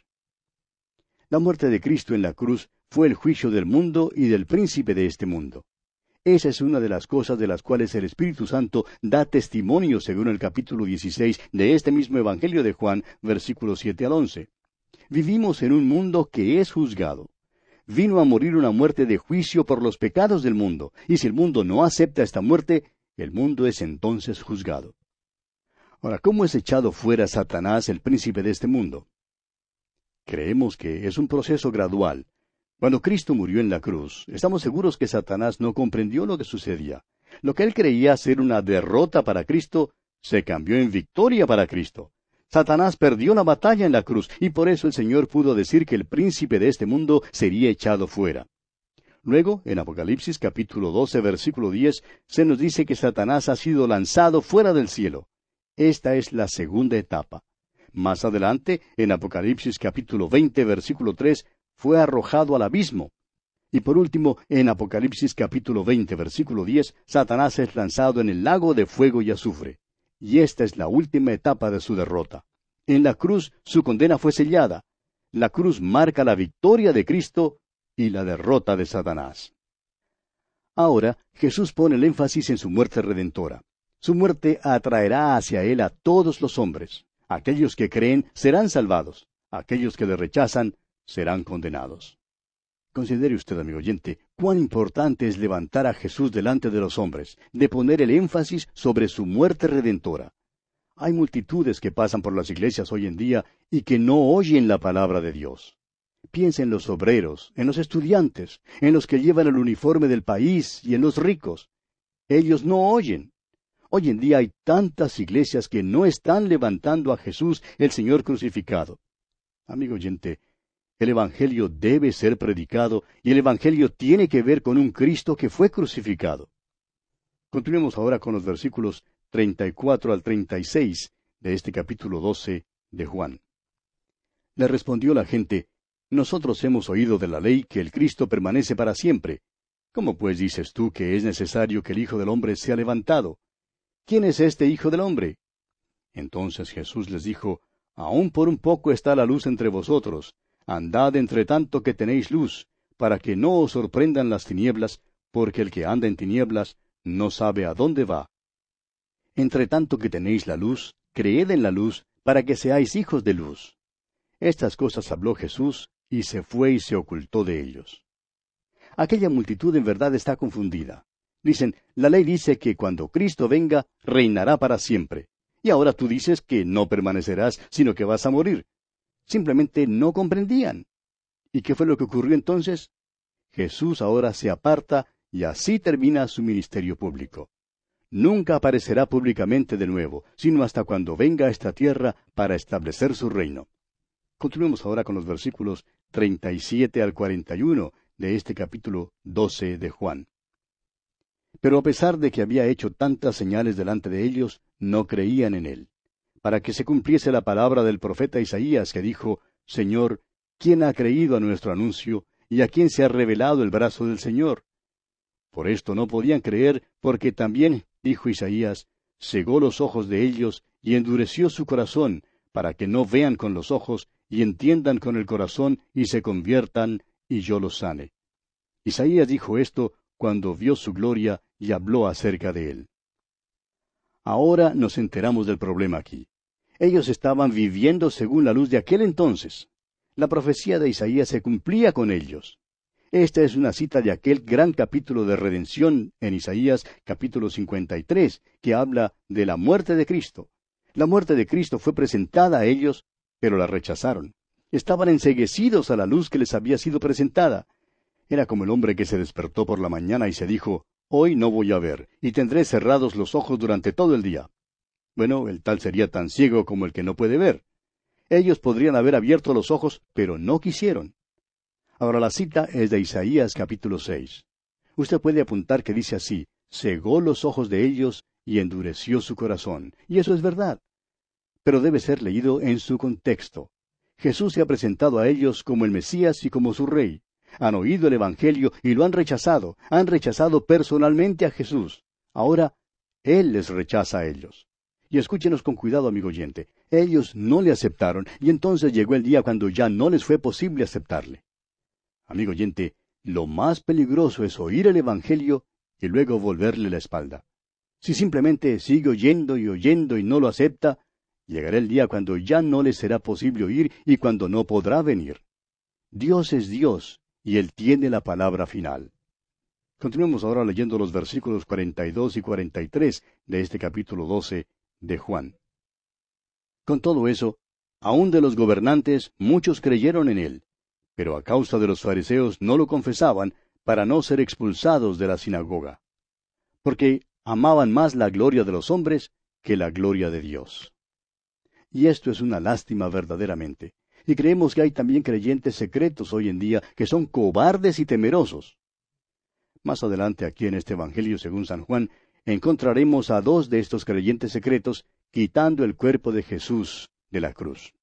La muerte de Cristo en la cruz fue el juicio del mundo y del príncipe de este mundo. Esa es una de las cosas de las cuales el Espíritu Santo da testimonio según el capítulo 16 de este mismo Evangelio de Juan, versículos 7 al 11. Vivimos en un mundo que es juzgado. Vino a morir una muerte de juicio por los pecados del mundo, y si el mundo no acepta esta muerte, el mundo es entonces juzgado. Ahora, ¿cómo es echado fuera Satanás, el príncipe de este mundo? Creemos que es un proceso gradual. Cuando Cristo murió en la cruz, estamos seguros que Satanás no comprendió lo que sucedía. Lo que él creía ser una derrota para Cristo, se cambió en victoria para Cristo. Satanás perdió la batalla en la cruz, y por eso el Señor pudo decir que el príncipe de este mundo sería echado fuera. Luego, en Apocalipsis capítulo 12, versículo 10, se nos dice que Satanás ha sido lanzado fuera del cielo. Esta es la segunda etapa. Más adelante, en Apocalipsis capítulo 20, versículo 3, fue arrojado al abismo. Y por último, en Apocalipsis capítulo 20, versículo 10, Satanás es lanzado en el lago de fuego y azufre. Y esta es la última etapa de su derrota. En la cruz su condena fue sellada. La cruz marca la victoria de Cristo y la derrota de Satanás. Ahora, Jesús pone el énfasis en su muerte redentora. Su muerte atraerá hacia él a todos los hombres. Aquellos que creen serán salvados. Aquellos que le rechazan serán condenados. Considere usted, amigo oyente, cuán importante es levantar a Jesús delante de los hombres, de poner el énfasis sobre su muerte redentora. Hay multitudes que pasan por las iglesias hoy en día y que no oyen la palabra de Dios. Piensa en los obreros, en los estudiantes, en los que llevan el uniforme del país y en los ricos. Ellos no oyen. Hoy en día hay tantas iglesias que no están levantando a Jesús, el Señor crucificado. Amigo oyente, el Evangelio debe ser predicado y el Evangelio tiene que ver con un Cristo que fue crucificado. Continuemos ahora con los versículos 34 al 36 de este capítulo 12 de Juan. Le respondió la gente, Nosotros hemos oído de la ley que el Cristo permanece para siempre. ¿Cómo pues dices tú que es necesario que el Hijo del Hombre sea levantado? ¿Quién es este Hijo del Hombre? Entonces Jesús les dijo, Aún por un poco está la luz entre vosotros. Andad entre tanto que tenéis luz, para que no os sorprendan las tinieblas, porque el que anda en tinieblas no sabe a dónde va. Entre tanto que tenéis la luz, creed en la luz, para que seáis hijos de luz. Estas cosas habló Jesús, y se fue y se ocultó de ellos. Aquella multitud en verdad está confundida. Dicen, la ley dice que cuando Cristo venga, reinará para siempre. Y ahora tú dices que no permanecerás, sino que vas a morir. Simplemente no comprendían. ¿Y qué fue lo que ocurrió entonces? Jesús ahora se aparta y así termina su ministerio público. Nunca aparecerá públicamente de nuevo, sino hasta cuando venga a esta tierra para establecer su reino. Continuemos ahora con los versículos 37 al 41 de este capítulo 12 de Juan. Pero a pesar de que había hecho tantas señales delante de ellos, no creían en él, para que se cumpliese la palabra del profeta Isaías que dijo, Señor, ¿quién ha creído a nuestro anuncio, y a quién se ha revelado el brazo del Señor? Por esto no podían creer, porque también, dijo Isaías, cegó los ojos de ellos y endureció su corazón, para que no vean con los ojos y entiendan con el corazón y se conviertan, y yo los sane. Isaías dijo esto cuando vio su gloria y habló acerca de él. Ahora nos enteramos del problema aquí. Ellos estaban viviendo según la luz de aquel entonces. La profecía de Isaías se cumplía con ellos. Esta es una cita de aquel gran capítulo de redención en Isaías capítulo 53, que habla de la muerte de Cristo. La muerte de Cristo fue presentada a ellos, pero la rechazaron. Estaban enceguecidos a la luz que les había sido presentada. Era como el hombre que se despertó por la mañana y se dijo, Hoy no voy a ver, y tendré cerrados los ojos durante todo el día. Bueno, el tal sería tan ciego como el que no puede ver. Ellos podrían haber abierto los ojos, pero no quisieron. Ahora la cita es de Isaías capítulo 6. Usted puede apuntar que dice así, cegó los ojos de ellos y endureció su corazón. Y eso es verdad. Pero debe ser leído en su contexto. Jesús se ha presentado a ellos como el Mesías y como su Rey. Han oído el Evangelio y lo han rechazado personalmente a Jesús. Ahora, Él les rechaza a ellos. Y escúchenos con cuidado, amigo oyente. Ellos no le aceptaron, y entonces llegó el día cuando ya no les fue posible aceptarle. Amigo oyente, lo más peligroso es oír el Evangelio y luego volverle la espalda. Si simplemente sigue oyendo y no lo acepta, llegará el día cuando ya no le será posible oír y cuando no podrá venir. Dios es Dios, y Él tiene la palabra final. Continuemos ahora leyendo los versículos 42 y 43 de este capítulo 12 de Juan. Con todo eso, aun de los gobernantes muchos creyeron en Él, pero a causa de los fariseos no lo confesaban para no ser expulsados de la sinagoga, porque amaban más la gloria de los hombres que la gloria de Dios. Y esto es una lástima verdaderamente. Y creemos que hay también creyentes secretos hoy en día que son cobardes y temerosos. Más adelante aquí en este Evangelio según San Juan, encontraremos a dos de estos creyentes secretos quitando el cuerpo de Jesús de la cruz.